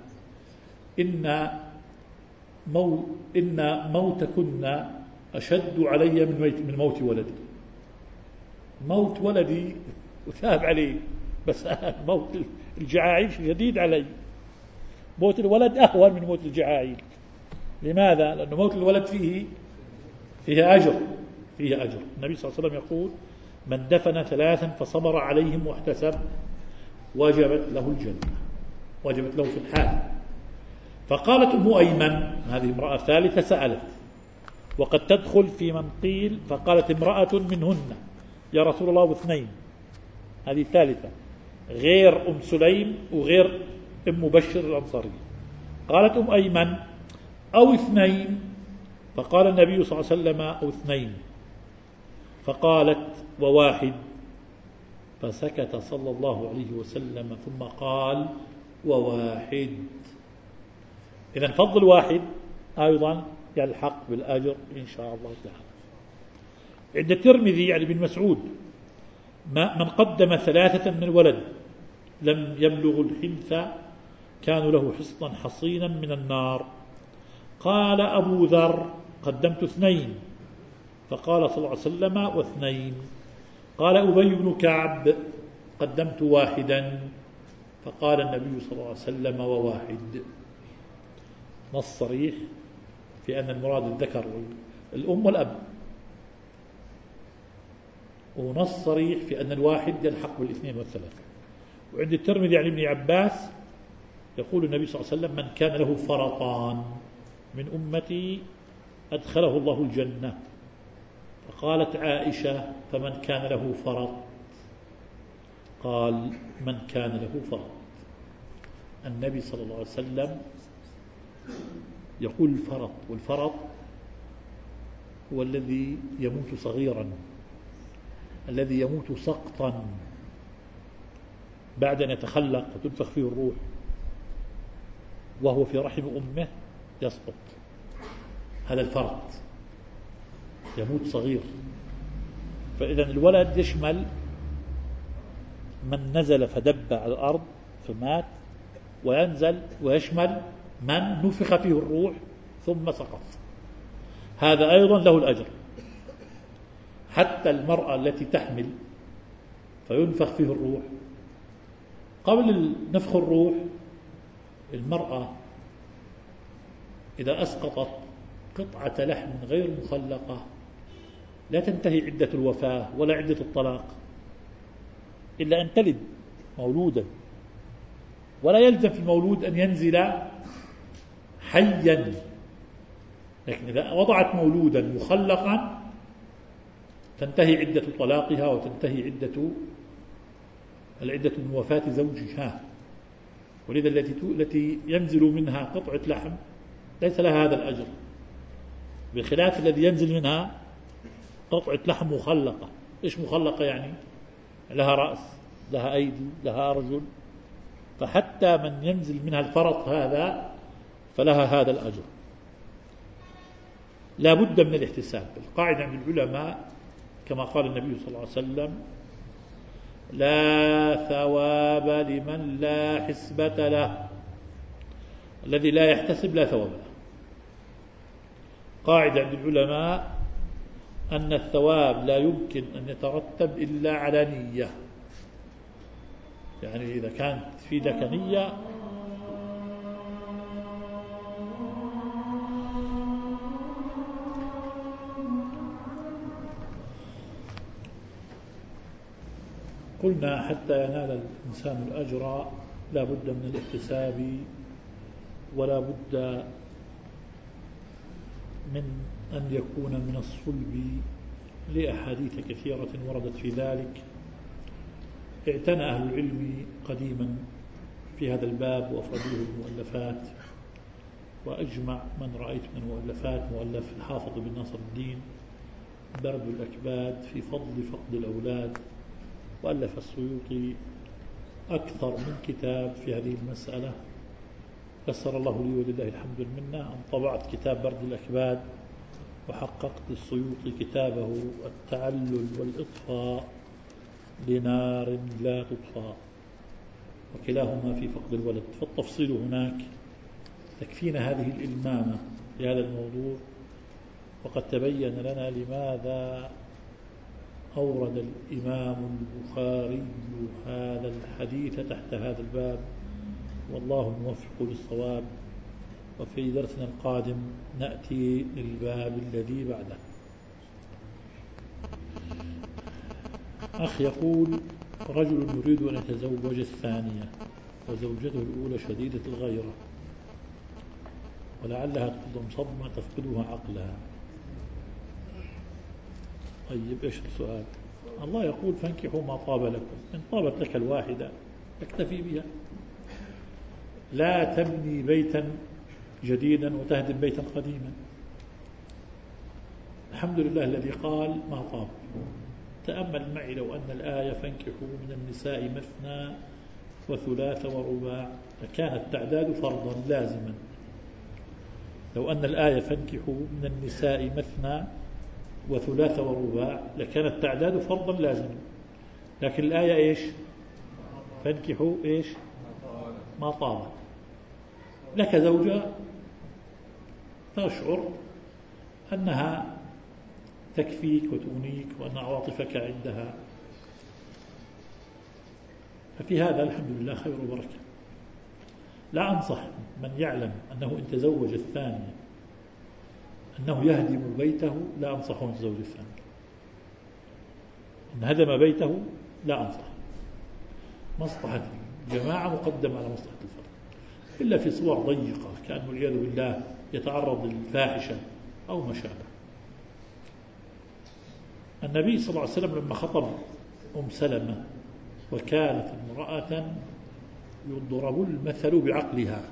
B: إن موتكن أشد علي من موت ولدي. موت ولدي وثاب عليه، بس موت الجعاعيل شديد علي، موت الولد أهون من موت الجعاعيل. لماذا؟ لأن موت الولد فيه أجر، فيه أجر. النبي صلى الله عليه وسلم يقول من دفن 3 فصبر عليهم واحتسب وجبت له الجنة، وجبت له في الحال. فقالت أم أيمن، هذه امرأة ثالثة سألت، وقد تدخل في من قيل، فقالت امرأة منهن يا رسول الله 2، هذه ثالثة غير أم سليم وغير أم مبشر الأنصاري. قالت أم أيمن أو 2، فقال النبي صلى الله عليه وسلم أو 2، فقالت و1، فسكت صلى الله عليه وسلم ثم قال و1. إذن فضل 1 أيضا يلحق بالأجر إن شاء الله تعالى. عند الترمذي يعني بن مسعود من قدم 3 من الولد لم يبلغ الحنث كانوا له حصنا حصينا من النار. قال أبو ذر قدمت 2 فقال صلى الله عليه وسلم 2. قال أبي بن كعب قدمت 1 فقال النبي صلى الله عليه وسلم 1. نص صريح في أن المراد الذكر الأم والأب، ونص صريح في أن الواحد يلحق بالاثنين والثلاثة. وعند الترمذي عن ابن عباس يقول النبي صلى الله عليه وسلم من كان له فرطان من أمتي أدخله الله الجنة. فقالت عائشة فمن كان له فرط؟ قال من كان له فرط. النبي صلى الله عليه وسلم يقول الفرط، والفرط هو الذي يموت صغيرا، الذي يموت سقطا بعد أن يتخلق وتنفخ فيه الروح وهو في رحم أمه يسقط، هذا الفرط، يموت صغير. فإذا الولد يشمل من نزل فدب على الأرض فمات، وينزل ويشمل من نفخ فيه الروح ثم سقط، هذا أيضا له الأجر. حتى المرأة التي تحمل فينفخ فيه الروح، قبل نفخ الروح المرأة إذا أسقطت قطعة لحم غير مخلقة لا تنتهي عدة الوفاة ولا عدة الطلاق إلا أن تلد مولودا، ولا يلزم في المولود أن ينزل حيا، لكن إذا وضعت مولودا مخلقا تنتهي عدة طلاقها وتنتهي العدة من وفاة زوجها. ولذا التي ينزل منها قطعة لحم ليس لها هذا الأجر، بخلاف الذي ينزل منها قطعة لحم مخلقة. إيش مخلقة يعني؟ لها رأس، لها أيدي، لها أرجل، فحتى من ينزل منها الفرط هذا فلها هذا الأجر. لا بد من الاحتساب. القاعدة عند العلماء كما قال النبي صلى الله عليه وسلم لا ثواب لمن لا حسبة له، الذي لا يحتسب لا ثواب له. قاعدة عند العلماء أن الثواب لا يمكن أن يترتب إلا على نية، يعني إذا كانت في لك نية قلنا حتى ينال الإنسان الأجر لا بد من الاحتساب، ولا بد من أن يكون من الصلب لأحاديث كثيرة وردت في ذلك. اعتنى أهل العلم قديما في هذا الباب وأفردوه المؤلفات، وأجمع من رأيت من مؤلفات مؤلف الحافظ بن ناصر الدين برد الأكباد في فضل فقد الأولاد، وألف السيوطي أكثر من كتاب في هذه المسألة. يسر الله لي ولله الحمد المنة أن طبعت كتاب برد الأكباد، وحققت السيوطي كتابه التعلل والإطفاء لنار لا تطفى، وكلاهما في فقد الولد. فالتفصيل هناك. تكفينا هذه الإلمامة لهذا الموضوع، وقد تبين لنا لماذا أورد الإمام البخاري هذا الحديث تحت هذا الباب، والله الموفق للصواب. وفي درسنا القادم نأتي للباب الذي بعده. أخ يقول رجل يريد أن يتزوج الثانية وزوجته الأولى شديدة الغيرة ولعلها تصدم صدمة تفقدها عقلها. طيب إيش السؤال؟ الله يقول فانكحوا ما طاب لكم، إن طابت لك الواحدة اكتفي بها، لا تبني بيتا جديدا وتهدم بيتا قديما. الحمد لله الذي قال ما طاب. تأمل معي لو أن الآية فانكحوا من النساء مثنى وثلاث ورباع، فكان التعداد فرضا لازما، لو أن الآية فانكحوا من النساء مثنى وثلاث ورباع لكان التعداد فرضا لازما، لكن الآية إيش؟ فانكحوا إيش؟ ما طاب لك زوجة تشعر أنها تكفيك وتغنيك وأن عواطفك عندها، ففي هذا الحمد لله خير وبركة. لا أنصح من يعلم أنه إن تزوج الثانية أنه يهدم بيته، لا أنصحه أن يتزوج الثانية. إن هدم بيته لا أنصح. مصلحة الجماعة مقدمة على مصلحة الفرد، إلا في صور ضيقة كأنه والعياذ بالله يتعرض للفاحشة أو ما شابه. النبي صلى الله عليه وسلم لما خطب سلمة وكانت امرأة يضرب المثل بعقلها،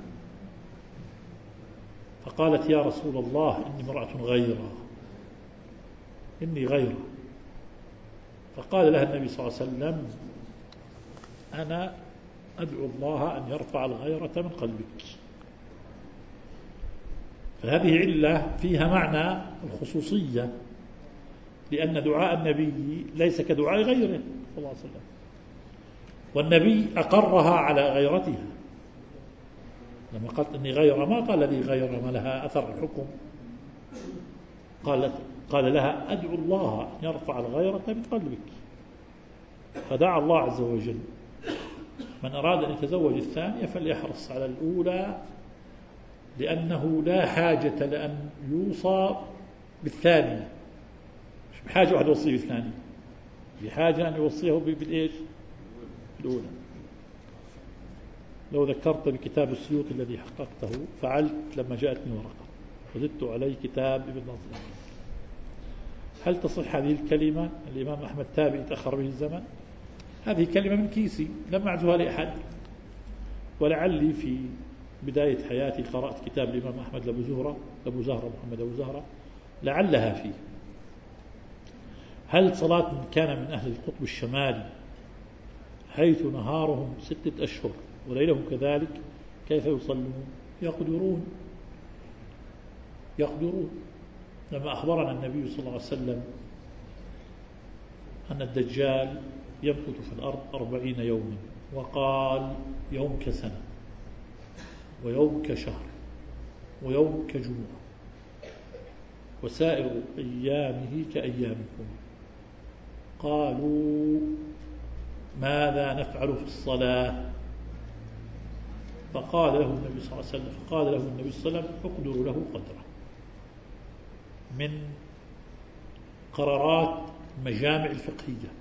B: فقالت يا رسول الله إني امرأة غيرة، إني غيرة. فقال لها النبي صلى الله عليه وسلم أنا أدعو الله أن يرفع الغيرة من قلبك. فهذه علة فيها معنى الخصوصية، لأن دعاء النبي ليس كدعاء غيره صلى الله عليه وسلم، والنبي أقرها على غيرتها. لما قالت إني غيرة ما قال لي غيرة ما لها أثر الحكم، قال لها أدعو الله أن يرفع الغيرة من قلبك. فدعا الله عز وجل من أراد أن يتزوج الثانية فليحرص على الأولى، لأنه لا حاجة لأن يوصى بالثانية، مش بحاجة واحد يوصيه بالثانية، بحاجة أن يوصيه بالإيش؟ الأولى. لو ذكرت بكتاب السيوط الذي حققته فعلت لما جاءتني ورقة وزدت عليه كتاب ابن نصر. هل تصح هذه الكلمة؟ الإمام أحمد تابعي تأخر به الزمن، هذه كلمة من كيسي لم أعزها لأحد، ولعلي في بداية حياتي قرأت كتاب الإمام أحمد لأبو زهرة محمد أبو زهرة لعلها فيه. هل صلاة من كان من أهل القطب الشمالي حيث نهارهم 6 أشهر وليلهم كذلك كيف يصلون؟ يقدرون. لما أخبرنا النبي صلى الله عليه وسلم أن الدجال يمكث في الأرض 40 يوما، وقال يوم كسنة ويوم كشهر ويوم كجمعة وسائر أيامه كأيامكم، قالوا ماذا نفعل في الصلاة؟ فقال له النبي صلى الله عليه وسلم اقدروا له قدره. من قرارات مجامع الفقهية،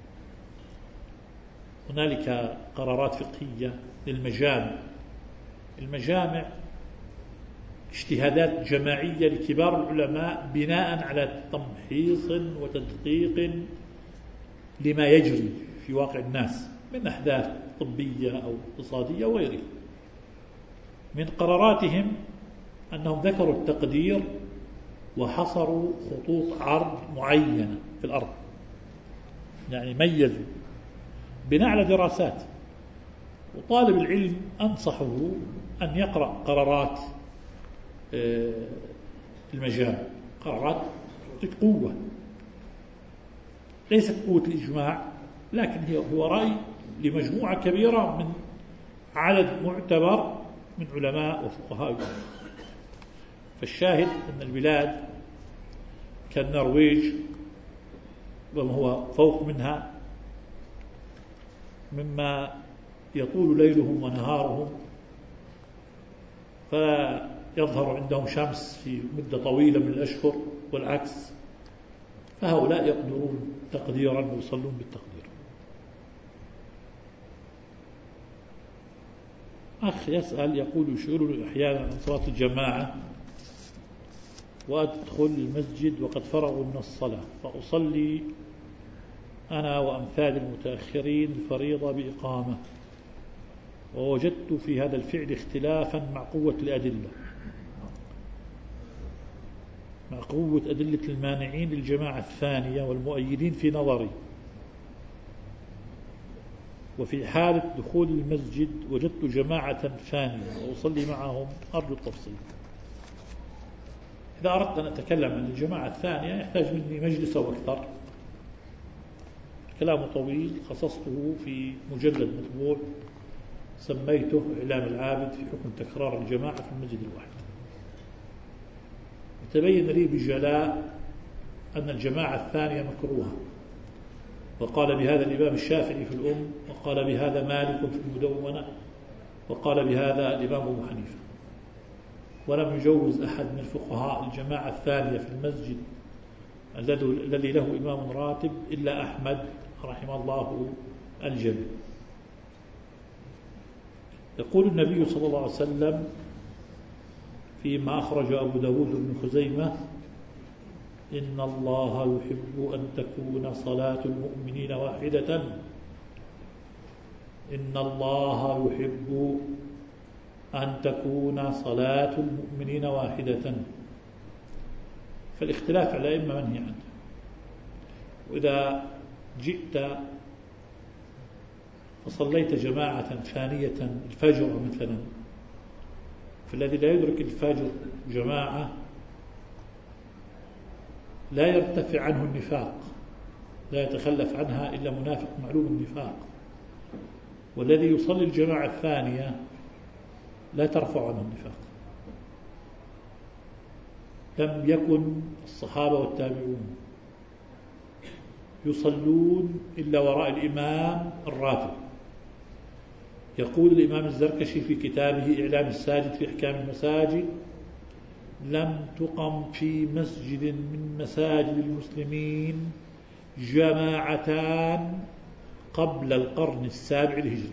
B: هنالك قرارات فقهية للمجامع. المجامع اجتهادات جماعية لكبار العلماء بناء على تمحيص وتدقيق لما يجري في واقع الناس من أحداث طبية أو اقتصادية وغيرها. من قراراتهم أنهم ذكروا التقدير وحصروا خطوط عرض معينة في الأرض، يعني ميزوا بناء على دراسات. وطالب العلم أنصحه أن يقرأ قرارات المجامع، قرارات تعطيك قوة، ليست قوة الإجماع، لكن هو رأي لمجموعة كبيرة من عدد معتبر من علماء وفقهاء. فالشاهد أن البلاد كالنرويج وما هو فوق منها مما يطول ليلهم ونهارهم، فلا يظهر عندهم شمس في مدة طويلة من الأشهر والعكس، فهؤلاء يقدرون تقديرا ويصلون بالتقدير. أخ يسأل يقول يشغلني أحيانا عن صلاة الجماعة وأدخل المسجد وقد فرغوا من الصلاة، فأصلي أنا وأمثال المتأخرين الفريضة بإقامة، ووجدت في هذا الفعل اختلافا مع قوة الأدلة، مع قوة أدلة المانعين للجماعة الثانية والمؤيدين في نظري. وفي حالة دخول المسجد وجدت جماعة ثانية وأصلي معهم، أرجو التفصيل. إذا أردت أن أتكلم عن الجماعة الثانية يحتاج مني مجلس أو أكثر. كلام طويل خصصته في مجلد مطبوع سميته إعلام العابد في حكم تكرار الجماعة في المسجد الواحد. تبين لي بجلاء أن الجماعة الثانية مكروهة، وقال بهذا الإمام الشافعي في الأم، وقال بهذا مالك في المدونة، وقال بهذا الإمام أبو حنيفة، ولم يجوز أحد من الفقهاء الجماعة الثانية في المسجد الذي له إمام راتب إلا أحمد رحمه الله الجميع. يقول النبي صلى الله عليه وسلم فيما أخرج أبو داود بن خزيمة: إن الله يحب أن تكون صلاة المؤمنين واحدة. إن الله يحب أن تكون صلاة المؤمنين واحدة. فالاختلاف على إما منهي عنه. وإذا جئت فصليت جماعة ثانية الفجر مثلا، فالذي لا يدرك الفجر جماعة لا يرتفع عنه النفاق، لا يتخلف عنها إلا منافق معلوم النفاق، والذي يصلي الجماعة الثانية لا ترفع عنه النفاق. لم يكن الصحابة والتابعون يصلون إلا وراء الإمام الراتب. يقول الإمام الزركشي في كتابه إعلام الساجد في أحكام المساجد: لم تقم في مسجد من مساجد المسلمين جماعتان قبل القرن السابع الهجري.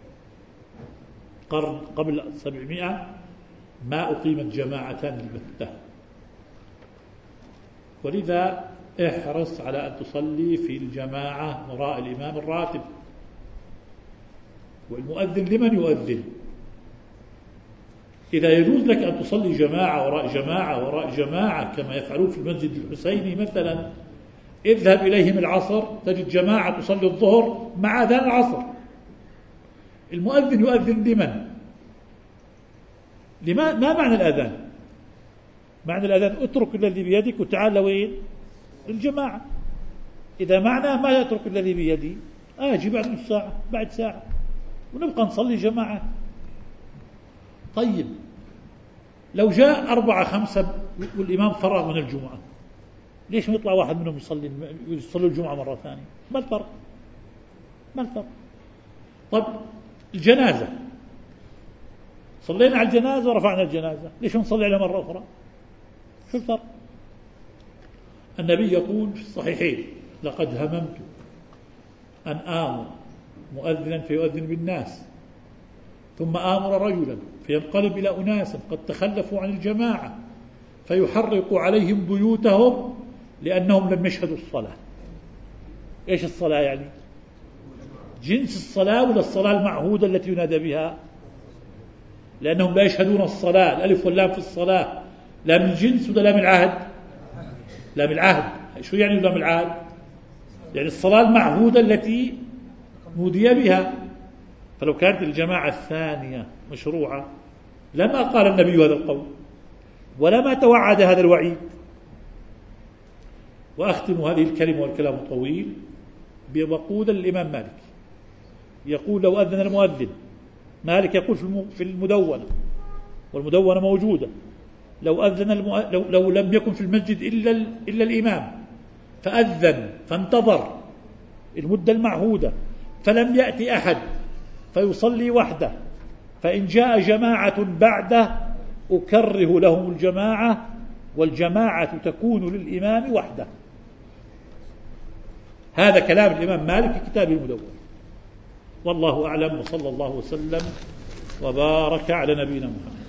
B: قبل 700 ما أقيمت جماعتان البتة. ولذا احرص على أن تصلي في الجماعة وراء الإمام الراتب. والمؤذن لمن يؤذن؟ إذا يجوز لك أن تصلي جماعة وراء جماعة وراء جماعة كما يفعلون في المسجد الحسيني مثلا، اذهب إليهم العصر تجد جماعة تصلي الظهر مع أذان العصر. المؤذن يؤذن لمن؟ ما معنى الأذان؟ معنى الأذان اترك الذي بيدك وتعال وين؟ الجماعة. إذا معناه ما يترك الذي بيدي آجي بعد نص ساعة بعد ساعة ونبقى نصلي جماعة. طيب لو جاء 4 5 والإمام فرغ من الجمعة، ليش ما يطلع واحد منهم يصلي الجمعة مرة ثانية؟ ما الفرق؟ طب الجنازة، صلينا على الجنازة ورفعنا الجنازة، ليش نصلي عليها مرة أخرى؟ شو الفرق؟ النبي يقول في الصحيحين: لقد هممت أن آمر مؤذنا فيؤذن بالناس، ثم آمر رجلا فينقلب إلى أناس قد تخلفوا عن الجماعة فيحرق عليهم بيوتهم لأنهم لم يشهدوا الصلاة. إيش الصلاة يعني؟ جنس الصلاة ولا الصلاة المعهودة التي ينادى بها؟ لأنهم لا يشهدون الصلاة. الألف واللام في الصلاة لام الجنس ولا لام العهد؟ لام العهد. شو يعني لام العهد؟ يعني الصلاة المعهودة التي نودي بها. فلو كانت الجماعة الثانية مشروعة لما قال النبي هذا القول ولما توعد هذا الوعيد. وأختم هذه الكلمة والكلام الطويل بمقولة الإمام مالك، يقول: لو أذن المؤذن، مالك يقول في المدونة، والمدونة موجودة، لو أذن لو لم يكن في المسجد إلا الإمام فأذن فانتظر المدة المعهودة فلم يأتي أحد فيصلي وحده، فإن جاء جماعة بعده أكره لهم الجماعة، والجماعة تكون للإمام وحده. هذا كلام الإمام مالك في كتابه المدونة. والله أعلم، وصلى الله وسلم وبارك على نبينا محمد.